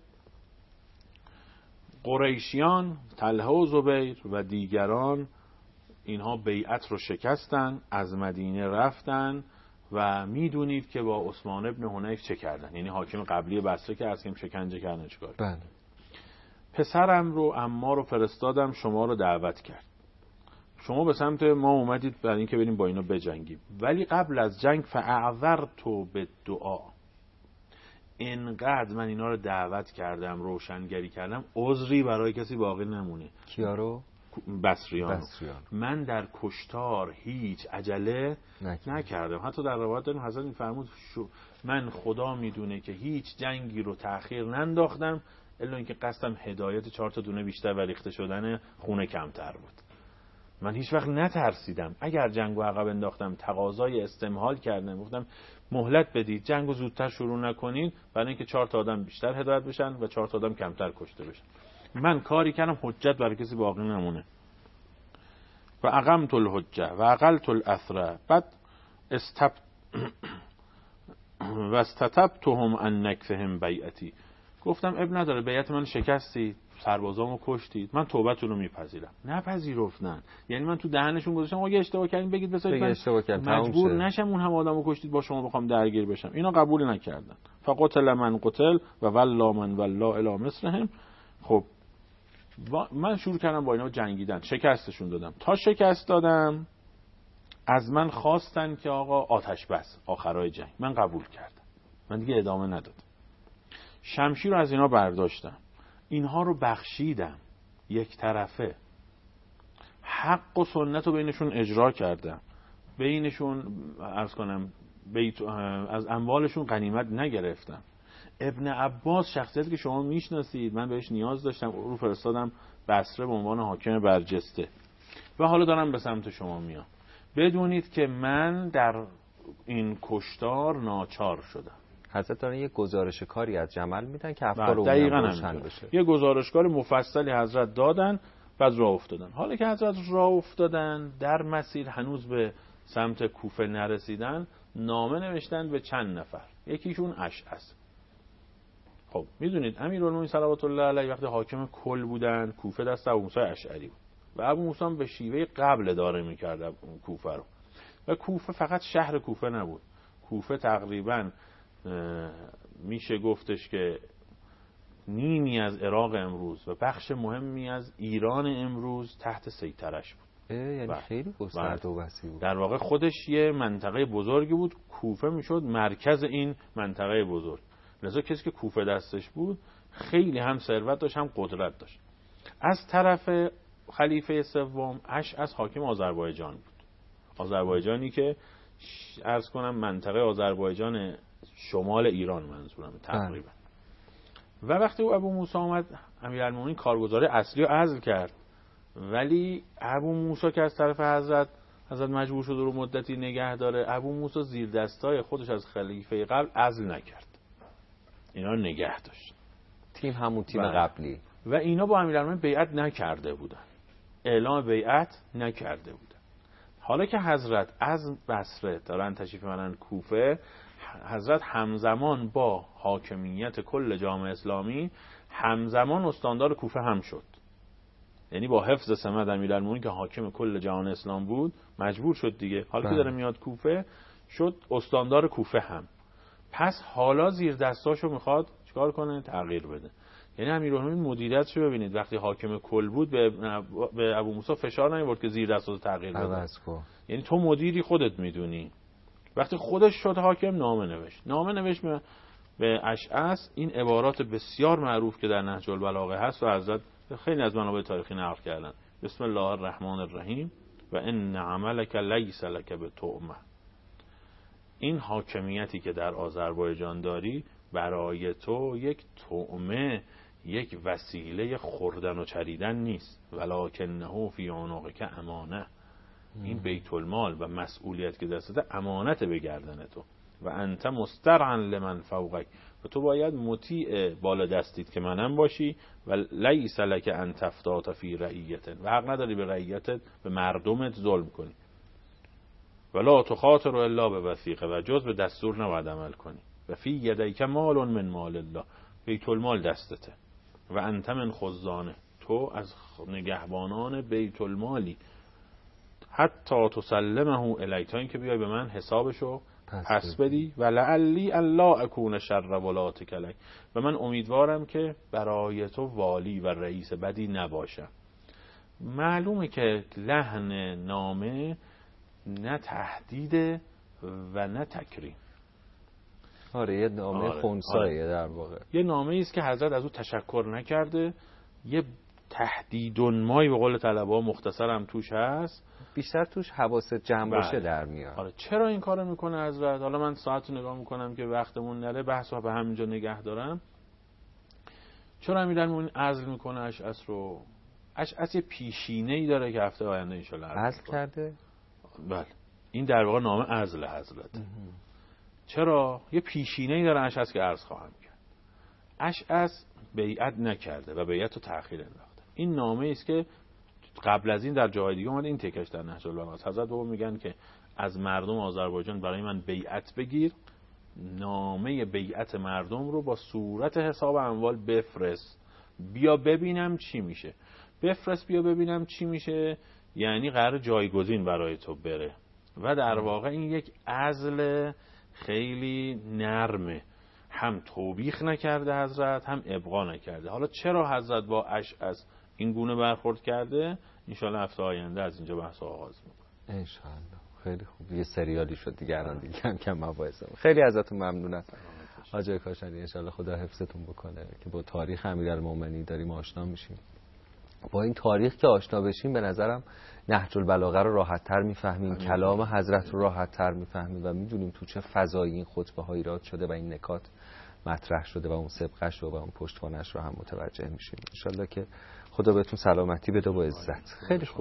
قریشیان، طلحه و زبیر و دیگران اینها بیعت رو شکستن، از مدینه رفتن و میدونید که با عثمان ابن حنیف چه کردن، یعنی حاکم قبلی بصره که از کم شکنجه کردن چیکار. بله. پسرم رو عمار رو فرستادم شما رو دعوت کرد، شما به سمت ما اومدید برای اینکه بریم با اینا بجنگیم، ولی قبل از جنگ فاعذرتو بالدعا، اینقدر من اینا رو دعوت کردم روشنگری کردم عذری برای کسی باقی نمونه. کیا رو؟ بصریان. بصریان. من در کشتار هیچ عجله نکردم. نکردم. حتی در روایت داریم حضرت می‌فرمود من خدا میدونه که هیچ جنگی رو تأخیر ننداختم الا اینکه قصدم هدایت چهار تا دونه بیشتر و ریخته شدن خونه کمتر بود. من هیچ وقت نترسیدم. اگر جنگو عقب انداختم تقاضای استمهال کردم، گفتم مهلت بدید جنگو زودتر شروع نکنید برای اینکه چهار تا آدم بیشتر هدایت بشن و چهار تا آدم کمتر کشته بشن. من کاری کردم حجت برای کسی باقی نمونه. و اقمت الحجه و عقلت الاثر. بعد استب و استتبتهم ان نکفهم بیعتی. گفتم اب نداره بیعت من شکستید، سربازامو کشتید، من توبتون رو میپذیرم. نپذیرفتن. یعنی من تو دهنشون گذاشتم اگه اشتباه کردین بگید بذارید من اشتباه کردم مجبور نشم اون هم آدمو کشتید با شما بخوام درگیر بشم. اینا قبول نکردن. فقتل من قتل و ولا من ولا الی مثلهم. خب من شروع کردم با اینا جنگیدن، شکستشون دادم. تا شکست دادم از من خواستن که آقا آتش بس آخرای جنگ. من قبول کردم. من دیگه ادامه ندادم. شمشیر رو از اینا برداشتم، اینها رو بخشیدم یک طرفه، حق و سنت رو بینشون اجرا کردم، بینشون عرض کنم بیت از اموالشون غنیمت نگرفتم. ابن عباس شخصیتی که شما میشناسید، من بهش نیاز داشتم، رو فرستادم بصره به عنوان حاکم برجسته و حالا دارم به سمت شما میام. بدونید که من در این کشتار ناچار شدم. حضرت دارن یه گزارش کاری از جمل میدن که افکار دقیقاً روشن بشه. یه گزارشکار مفصلی حضرت دادن بعد راه افتادن. حالا که حضرت راه افتادن در مسیر هنوز به سمت کوفه نرسیدن، نامه نوشتن به چند نفر، یکیشون اشعث. خب میدونید امیرالمومنین صلوات الله علیه وقتی حاکم کل بودن کوفه دست ابو موسی اشعری بود و ابو موسی به شیوه قبل اداره می‌کرد کوفه رو. و کوفه فقط شهر کوفه نبود، کوفه تقریباً میشه گفتش که نیمی از عراق امروز و بخش مهمی از ایران امروز تحت سیطرش بود. یعنی بله. خیلی گسترده و وسیع بود. در واقع خودش یه منطقه بزرگی بود، کوفه میشد مرکز این منطقه بزرگ. لذا کسی که کوفه دستش بود خیلی هم ثروت داشت هم قدرت داشت. از طرف خلیفه سوم اشعث حاکم آذربایجان بود. آذربایجانی که عرض کنم منطقه آذربایجان شمال ایران منظورم تقریبا. و وقتی او ابو موسی آمد، امیرالمومنین کارگزار اصلی رو عزل کرد، ولی ابو موسی که از طرف حضرت حضرت مجبور شد رو مدتی نگه داره، ابو موسی زیر دستای خودش از خلیفه قبل عزل نکرد، اینا رو نگه داشت. تیم همون تیم و قبلی و اینا با امیرالمومنین بیعت نکرده بودن، اعلام بیعت نکرده بودن. حالا که حضرت از بصره دارن تشریف میبرن کوفه، حضرت همزمان با حاکمیت کل جامعه اسلامی همزمان استاندار کوفه هم شد. یعنی با حفظ سمت امیرالمومنین که حاکم کل جهان اسلام بود مجبور شد دیگه، حالا که داره میاد کوفه شد استاندار کوفه هم. پس حالا زیر دستاشو میخواد چیکار کنه؟ تغییر بده. یعنی امیرالمومنین مدیریتشو ببینید، وقتی حاکم کل بود به به ابو موسی فشار نمیورد که زیر دستاشو تغییر بده. یعنی تو مدیری خودت میدونی. وقتی خودش شد حاکم نامه نوشت. نامه نوشت به اشعث این عبارات بسیار معروف که در نهج البلاغه هست و حضرت خیلی از منابع تاریخی نقل کردن. بسم الله الرحمن الرحیم و ان عملک لیس لک بتؤمه. این حاکمیتی که در آذربایجان داری برای تو یک طعمه، یک وسیله خوردن و چریدن نیست، ولکنه فی عنقک امانه. این بیت المال و مسئولیت که دستته امانت به گردن تو. و انت مسترعا لمن فوقک، و تو باید مطیع بالا دستیت که منم باشی. و لیس لک ان تفتات فی رعیت، و حق نداری به رعیتت به مردمت ظلم کنی. ولا تخاطر الا بوثیقه، و جز به دستور نباید عمل کنی. و فی یدیک مال من مال الله، بیت المال دستته. و انت من خزانه، تو از نگهبانان بیت المالی. حتی تسلمه الی، تا اینکه بیای به من حسابشو پس, پس بدی. و لعلی الا اکون شر ولاتک علی، و من امیدوارم که برای تو والی و رئیس بدی نباشم. معلومه که لحن نامه نه تهدید و نه تکریم. آره یه نامه آره. خنثیه در واقع. یه نامه ای است که حضرت از او تشکر نکرده، یه تهدیدونمایی به قول طلبه‌ها مختصرم توش هست، بیشتر توش حواست جمع باشه در میاد. آره چرا این کارو میکنه حضرت؟ حالا من ساعت نگاه میکنم که وقتمون نره، بحثو به همینجا نگه دارم. چرا امیرالمومنین عزل میکنه اشعث رو؟ اشعث یه پیشینه‌ای داره که هفته آینده ان شاء الله عزل کرده. بله این در واقع نامه عزل حضرت. چرا؟ یه پیشینه‌ای داره اشعث که عرض خواهم کرد. اشعث بیعت نکرده و بیعت رو تأخیر انداخته. این نامه است که قبل از این در جای دیگه اومده، این تکش در نهج البلاغه است. حضرت بابا میگن که از مردم آذربایجان برای من بیعت بگیر، نامه بیعت مردم رو با صورت حساب اموال بفرست، بیا ببینم چی میشه. بفرست بیا ببینم چی میشه یعنی قرار جایگزین برای تو بره. و در واقع این یک عزل خیلی نرمه، هم توبیخ نکرده حضرت، هم ابقا نکرده. حالا چرا حضرت با اشعث این گونه برخورد کرده؟ انشالله هفته آینده از اینجا بحث آغاز میکنم. انشالله. خیلی خوب، یه سریالی شد دیگه الان دیگه کم کم مباحث. خیلی ازتون ممنونم حاج کاشانی، انشالله خدا حفظتون بکنه که با تاریخ امیرالمومنین داریم آشنا میشیم. با این تاریخ که آشنا بشیم به نظرم نهج البلاغه رو راحت تر میفهمیم، کلام حضرت رو راحت تر میفهمیم و میدونیم تو چه فضایی این خطبه ها ایراد شده و این نکات مطرح شده و اون سبقش رو و اون پشتوانش رو هم متوجه میشیم. انشالله که خدا بهتون سلامتی بده و عزت. خیلی خوب.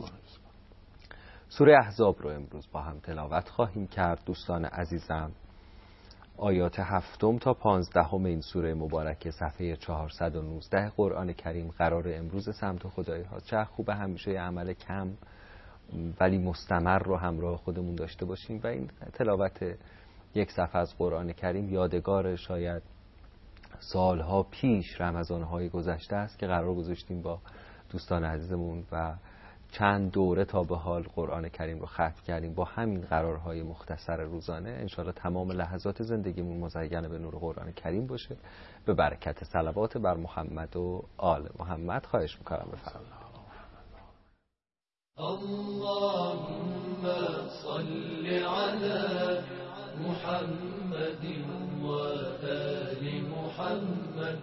سوره احزاب رو امروز با هم تلاوت خواهیم کرد دوستان عزیزم. آیات هفتم تا پانزدهم این سوره مبارکه، صفحه چهارصد و نوزده قرآن کریم. قرار امروز سمت خدایی ها. چه خوبه همیشه یه عمل کم ولی مستمر رو همراه خودمون داشته باشیم و این تلاوت یک صفحه از قرآن کریم یادگار شاید سالها پیش رمضانهای گذشته است که قرار گذاشتیم با دوستان عزیزمون و چند دوره تا به حال قرآن کریم رو ختم کردیم با همین قرارهای مختصر روزانه. انشاءالله تمام لحظات زندگیمون مزین به نور قرآن کریم باشه، به برکت صلوات بر محمد و آل محمد. خواهش میکنم بفرمایید. اللهم صل على محمد و آل محمد.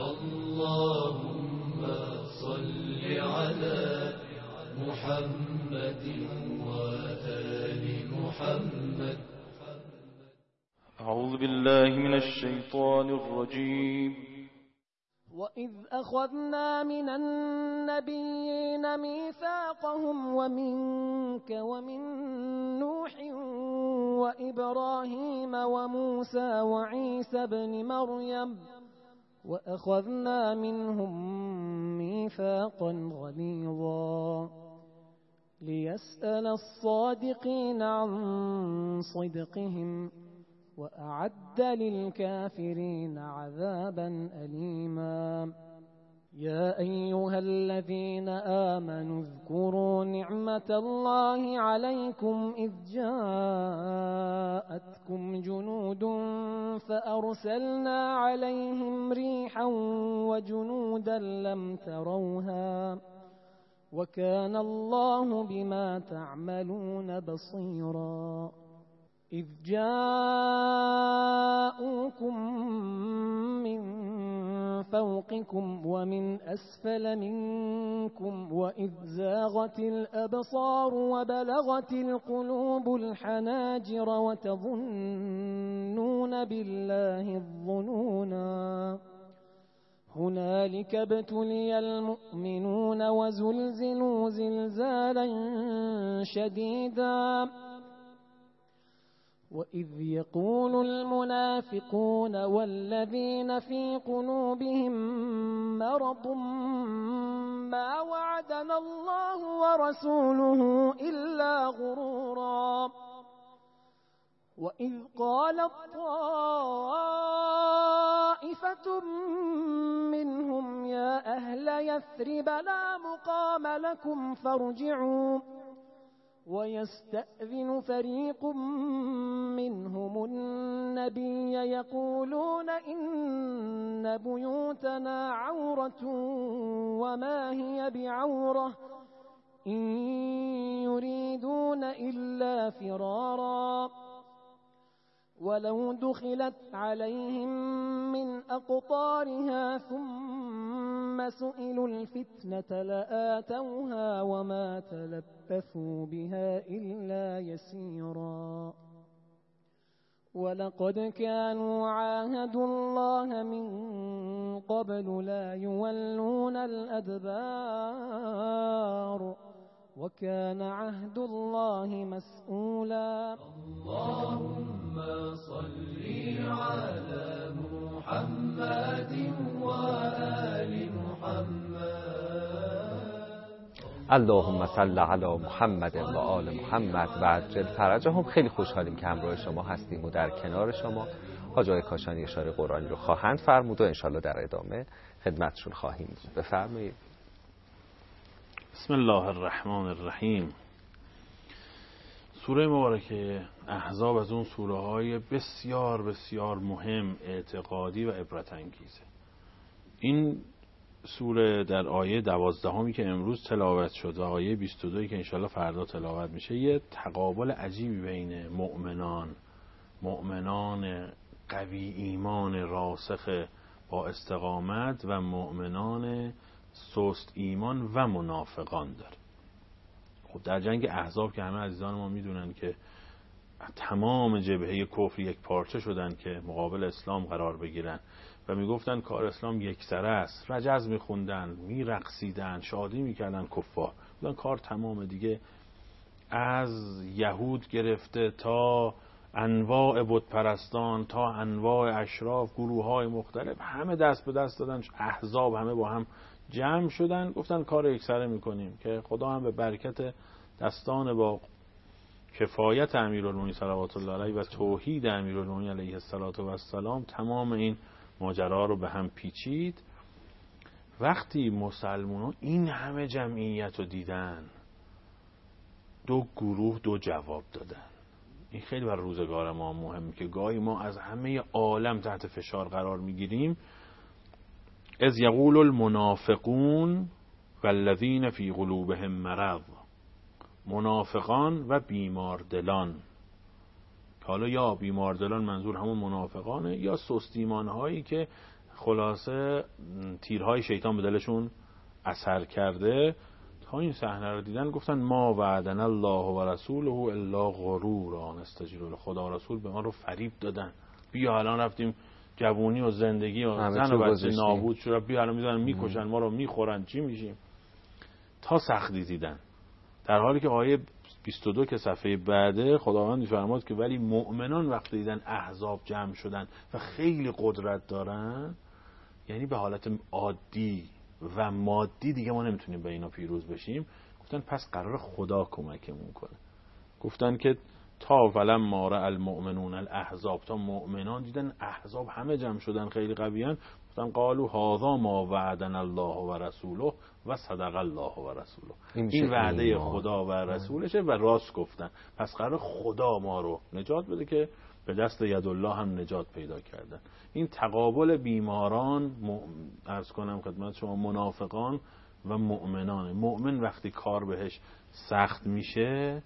اللهم صل على محمد و آل محمد بالله من الشيطان الرجيم. وإذ أخذنا من النبيين ميثاقهم ومنك ومن نوح وإبراهيم وموسى وعيسى ابن مريم وأخذنا منهم ميثاقا غليظا ليسأل الصادقين عن صدقهم وأعد للكافرين عذابا أليما. يا أيها الذين آمنوا اذكروا نعمة الله عليكم إذ جاءتكم جنود فأرسلنا عليهم ريحا وجنودا لم تروها وكان الله بما تعملون بصيرا. إذ جاءوكم من فوقكم ومن أسفل منكم وإذ زاغت الأبصار وبلغت القلوب الحناجر وتظنون بالله الظنونا. هنالك ابتلي المؤمنون وزلزلوا زلزالا شديدا. وإذ يقول المنافقون والذين في قلوبهم مرض ما وعدنا الله ورسوله إلا غرورا. وإذ قالت طائفة منهم يا أهل يثرب لا مقام لكم فارجعوا ويستأذن فريق منهم النبي يقولون إن بيوتنا عورة وما هي بعورة إن يريدون إلا فرارا ولو دخلت عليهم من أقطارها ثم سئلوا الفتنة لآتوها وما تلبثوا بها إلا يسيرا. ولقد كانوا عاهدوا الله من قبل لا يولون الأدبار وكان عهد الله مسؤولا. اللهم صل على محمد وآل محمد. اللهم صل علی محمد و آل محمد و عجل فرجهم. خیلی خوشحالیم که همراه شما هستیم و در کنار شما حاج آقای کاشانی اشاره قرآنی رو خواهند فرمود و انشالله در ادامه خدمتشون خواهیم بود. بفرمایید. بسم الله الرحمن الرحیم. سوره مبارکه احزاب از اون سوره های بسیار بسیار مهم، اعتقادی و عبرت انگیزه. این سوره در آیه دوازدهمی که امروز تلاوت شد و آیه بیست و دو که انشالله فردا تلاوت میشه یه تقابل عجیبی بین مؤمنان مؤمنان قوی ایمان راسخ با استقامت و مؤمنان سست ایمان و منافقان داره. خب در جنگ احزاب که همه عزیزان ما میدونن که تمام جبهه کفر یک پارچه شدن که مقابل اسلام قرار بگیرن و میگفتن کار اسلام یک سره است، رجز میخوندن، میرقصیدن، شادی میکردن کفار. بودن کار تمام دیگه، از یهود گرفته تا انواع بت پرستان تا انواع اشراف، گروه های مختلف، همه دست به دست دادن. احزاب همه با هم جمع شدن، گفتن کار یکسره میکنیم که خدا هم به برکت دستان با کفایت امیرالمومنین صلوات الله علیه و توحید امیرالمومنین علیه السلام تمام این ماجرا رو به هم پیچید. وقتی مسلمانان این همه جمعیت رو دیدن، دو گروه دو جواب دادن. این خیلی بر روزگار ما مهمه که گاهی ما از همه عالم تحت فشار قرار میگیریم. اذ یقول المنافقون والذین فی قلوبهم مرض، منافقان و بیماردلان. حالا یا بیماردلان منظور همون منافقانه یا سست ایمان هایی که خلاصه تیرهای شیطان به دلشون اثر کرده. تا این صحنه رو دیدن گفتن ما وعدنا الله و رسوله الا غرورا نستجیر. خدا و رسول به ما رو فریب دادن، بیا الان رفتیم جوونی و زندگی و زن و بچه نابود شد، بیا الان میذارن میکشن ما رو میخورن چی میشیم، تا سختی دیدن. در حالی که آیه بیست و دو که صفحه بعده خداوند میفرماد که ولی مؤمنان وقتی دیدن احزاب جمع شدن و خیلی قدرت دارن، یعنی به حالت عادی و مادی دیگه ما نمیتونیم به اینا پیروز بشیم، گفتن پس قرار خدا کمکمون کنه. گفتن که تا ولم ما رأى المؤمنون الاحزاب، تا مؤمنان دیدن احزاب همه جمع شدن خیلی قویان، گفتن قالوا هذا ما وعدنا الله و رسوله و صدق الله و رسوله، این وعده ایمان خدا و رسولشه و راست گفتن، پس قرار خدا ما رو نجات بده که به دست یدالله هم نجات پیدا کردن. این تقابل بیماران، عرض کنم خدمت شما، منافقان و مؤمنان. مؤمن وقتی کار بهش سخت میشه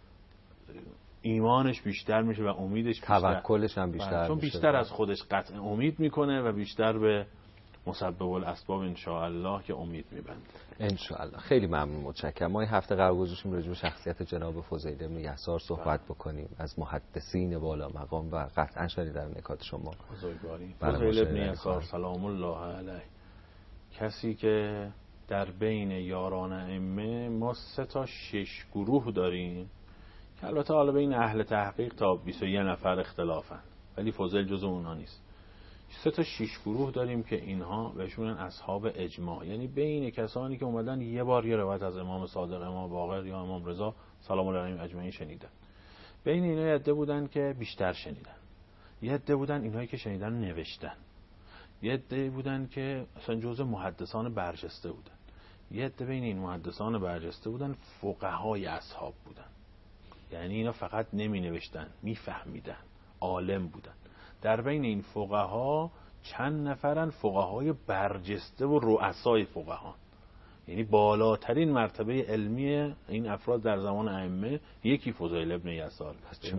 ایمانش بیشتر میشه و امیدش بیشتر، توکلش هم بیشتر چون میشه، بیشتر از خودش قطع امید میکنه و بیشتر به مسبب الاسباب ان شاء الله که امید میبنده. ان شاء الله. خیلی ممنون، متشکرم. ما این هفته قرار گذاشتیم راجع به شخصیت جناب فضیل بن یسار صحبت بکنیم، از محدثین بالا مقام، و قطعا شنیدن نکات شما. بزرگواری فضیل بن یسار سلام الله علیه، کسی که در بین یاران ائمه ما سه تا شش گروه داریم که البته حالا بین اهل تحقیق تا بیست و یک نفر اختلافن، ولی فضیل جزو اونها نیست. سه تا شش گروه داریم که اینها بهشون اصحاب اجماع، یعنی بین کسانی که اومدن یه بار یه روایت از امام صادق، امام باقر یا امام رضا سلام الله علیهم اجمعین شنیدن. بین اینا یه عده بودن که بیشتر شنیدن، یه عده بودن اینایی که شنیدن نوشتن، یه عده بودن که اصلا جزء محدثان برجسته بودن، یه عده بین این محدثان برجسته بودن فقهای اصحاب بودن، یعنی اینا فقط نمی نوشتن، می فهمیدن، عالم بودن. در بین این فقها چند نفرن فقهای برجسته و رؤسای فقهان، یعنی بالاترین مرتبه علمی این افراد در زمان ائمه یکی فضیل ابن یسار.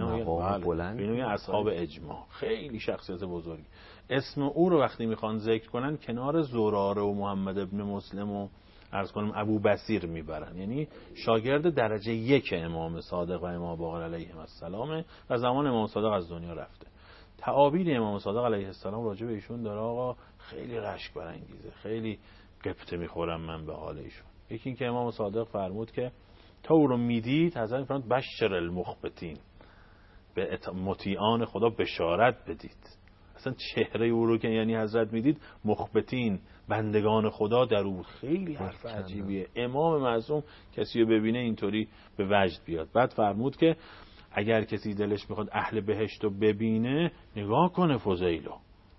اینا اصحاب اجماع، خیلی شخصیت بزرگی. اسم او رو وقتی میخوان ذکر کنن کنار زراره و محمد ابن مسلم و عرض کنم ابو بصیر میبرن، یعنی شاگرد درجه یک امام صادق و امام باقر علیهم السلام و زمان امام صادق از دنیا رفته. تعابیر امام صادق علیه السلام راجع به ایشون داره آقا خیلی رشک برانگیزه، خیلی قبطه میخورم من به حال ایشون. یکی این که امام صادق فرمود که تا او رو میدید حضرت فرمود بشر المخبتین، به مطیعان خدا بشارت بدید. اصلا چهره او رو که یعنی حضرت میدید مخبتین، بندگان خدا در او. خیلی حرف عجیبیه. امام معصوم کسی رو ببینه اینطوری به وجد بیاد. بعد فرمود که اگر کسی دلش میخواد اهل بهشت رو ببینه نگاه کنه فضیلو،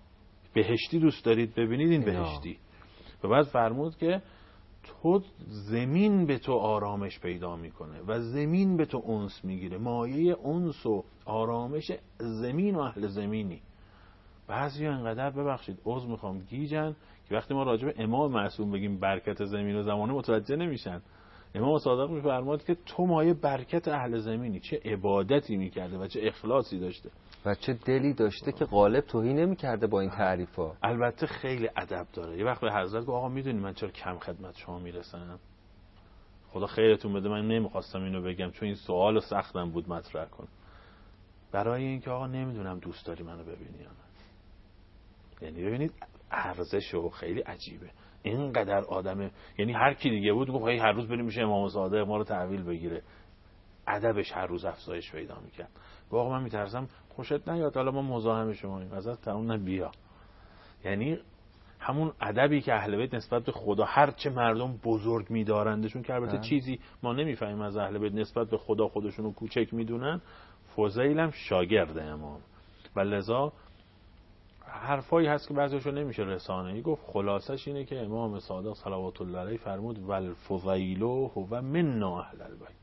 بهشتی دوست دارید ببینید این بهشتی. و بعد فرمود که تو زمین به تو آرامش پیدا میکنه و زمین به تو انس میگیره، مایه انس و آرامش زمین و اهل زمینی. بعضی انقدر ببخشید عذر میخوام گیجن که وقتی ما راجع به امام معصوم بگیم برکت زمین و زمانه متوجه نمیشن. امام صادق میفرماد که تو مایه برکت اهل زمینی. چه عبادتی میکرده و چه اخلاصی داشته و چه دلی داشته که غالب توهی نمیکرده با این تعریفا. البته خیلی ادب داره. یه وقت به حضرت گفت آقا میدونی من چرا کم خدمت شما میرسم؟ خدا خیرتون بده، من نمیخواستم اینو بگم چون این سوال سختم بود مطرح کنم، برای اینکه آقا نمیدونم دوست داری منو ببینی یا نه. یعنی ببینید ارزشو خیلی عجیبه. اینقدر آدمه، یعنی هر کی دیگه بود گفت هر روز بریم میشه امام صادق ما رو تحویل بگیره. ادبش هر روز افزایش پیدا میکرد. گفت آقا من میترسم خوشت نیاد حالا ما مزاحم شماییم، ازت تمام بیا. یعنی همون ادبی که اهل بیت نسبت به خدا هر چه مردم بزرگ میدارندشون که البته چیزی ما نمیفهمیم از اهل بیت نسبت به خدا خودشونو کوچک میدونن، فضیل هم شاگرد امام و لذا حرفایی هست که بعضیشو نمیشه رسانه‌ای گفت. خلاصش اینه که امام صادق صلوات الله علیه فرمود والفضیل هو منا اهل البیت،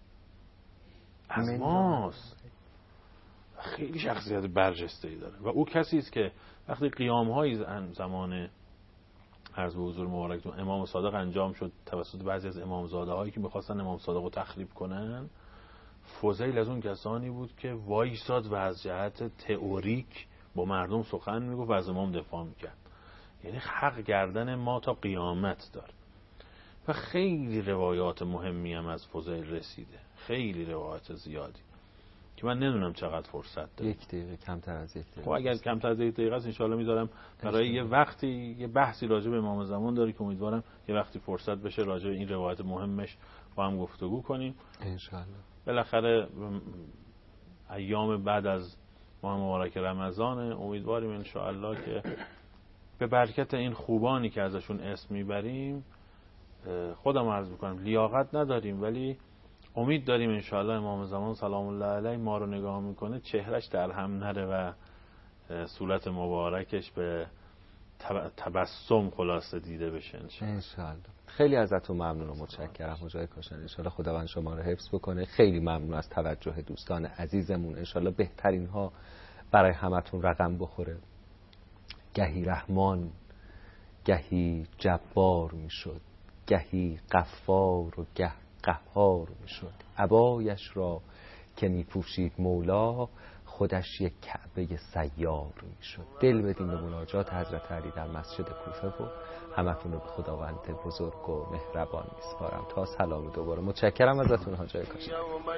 از ماست. خیلی شخصیت برجسته‌ای داره و او کسی است که وقتی قیام‌های زمان عرض به حضور مبارکتون امام صادق انجام شد توسط بعضی از امامزاده‌هایی که می‌خواستن امام صادق رو تخریب کنن، فضیل از اون کسانی بود که وایساد و از جهت تئوریک با مردم سخن میگفت و از امام دفاع میکرد. یعنی حق گردن ما تا قیامت داره. و خیلی روایات مهمی هم از فضیل رسیده، خیلی روایات زیادی که من نمیدونم چقدر فرصت دارم. یک دقیقه کمتر از یک دقیقه. خب اگر کمتر از یک دقیقه است ان شاءالله میذارم برای یه وقتی یه بحثی راجع به امام زمان داره که امیدوارم یه وقتی فرصت بشه راجع به این روایت مهمش با هم گفتگو کنیم ان شاءالله. بالاخره ایام بعد از ماه مبارک رمضان امیدواریم ان شاءالله که به برکت این خوبانی که ازشون اسم میبریم، خودم عرض میکنم لیاقت نداریم ولی امید داریم ان شاءالله امام زمان سلام الله علیه ما رو نگاه میکنه چهرش در هم نره و صورت مبارکش به تبسم خلاصه دیده بشه ان شاءالله. خیلی ازتون ممنون و متشکرم حجای کاشان. ان شاءالله خداوند شما رو حفظ بکنه. خیلی ممنون از توجه دوستان عزیزمون. ان شاءالله بهترین ها برای همتون رقم بخوره. گهی رحمان گهی جبار میشد، گهی غفار و گه قهار میشد. عبایش را که میپوشید مولا خودش یک کعبه سیار میشد. دل بدیم به مناجات حضرت علی در مسجد کوفه و همتون رو به خداوند بزرگ و مهربان میسپارم. تا سلام دوباره متشکرم ازتون حاجی کاشان.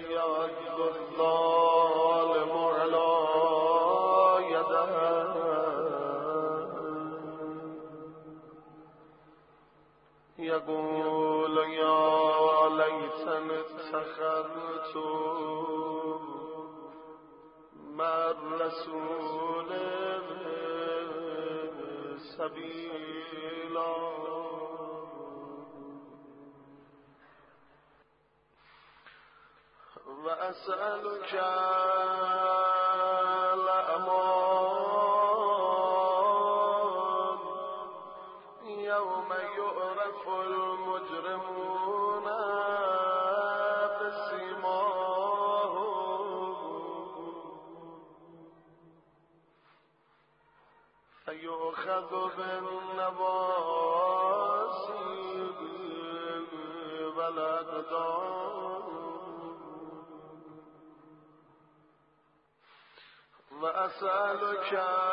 يقول يا ليتني اتخذت مع الرسول سبيلا وأسألك الأمان يوم يعرف المجرمون بسيماهم فيؤخذ بالنواصي والأقدام وأسألك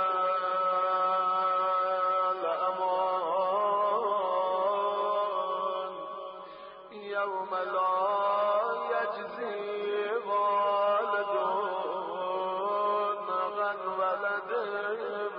الأمان يوم لا يجزي والد عن ولده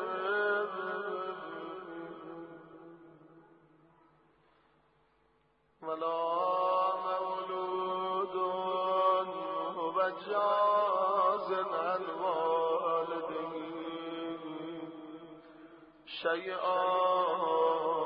ولا مولود هو جاز عن والده شيئا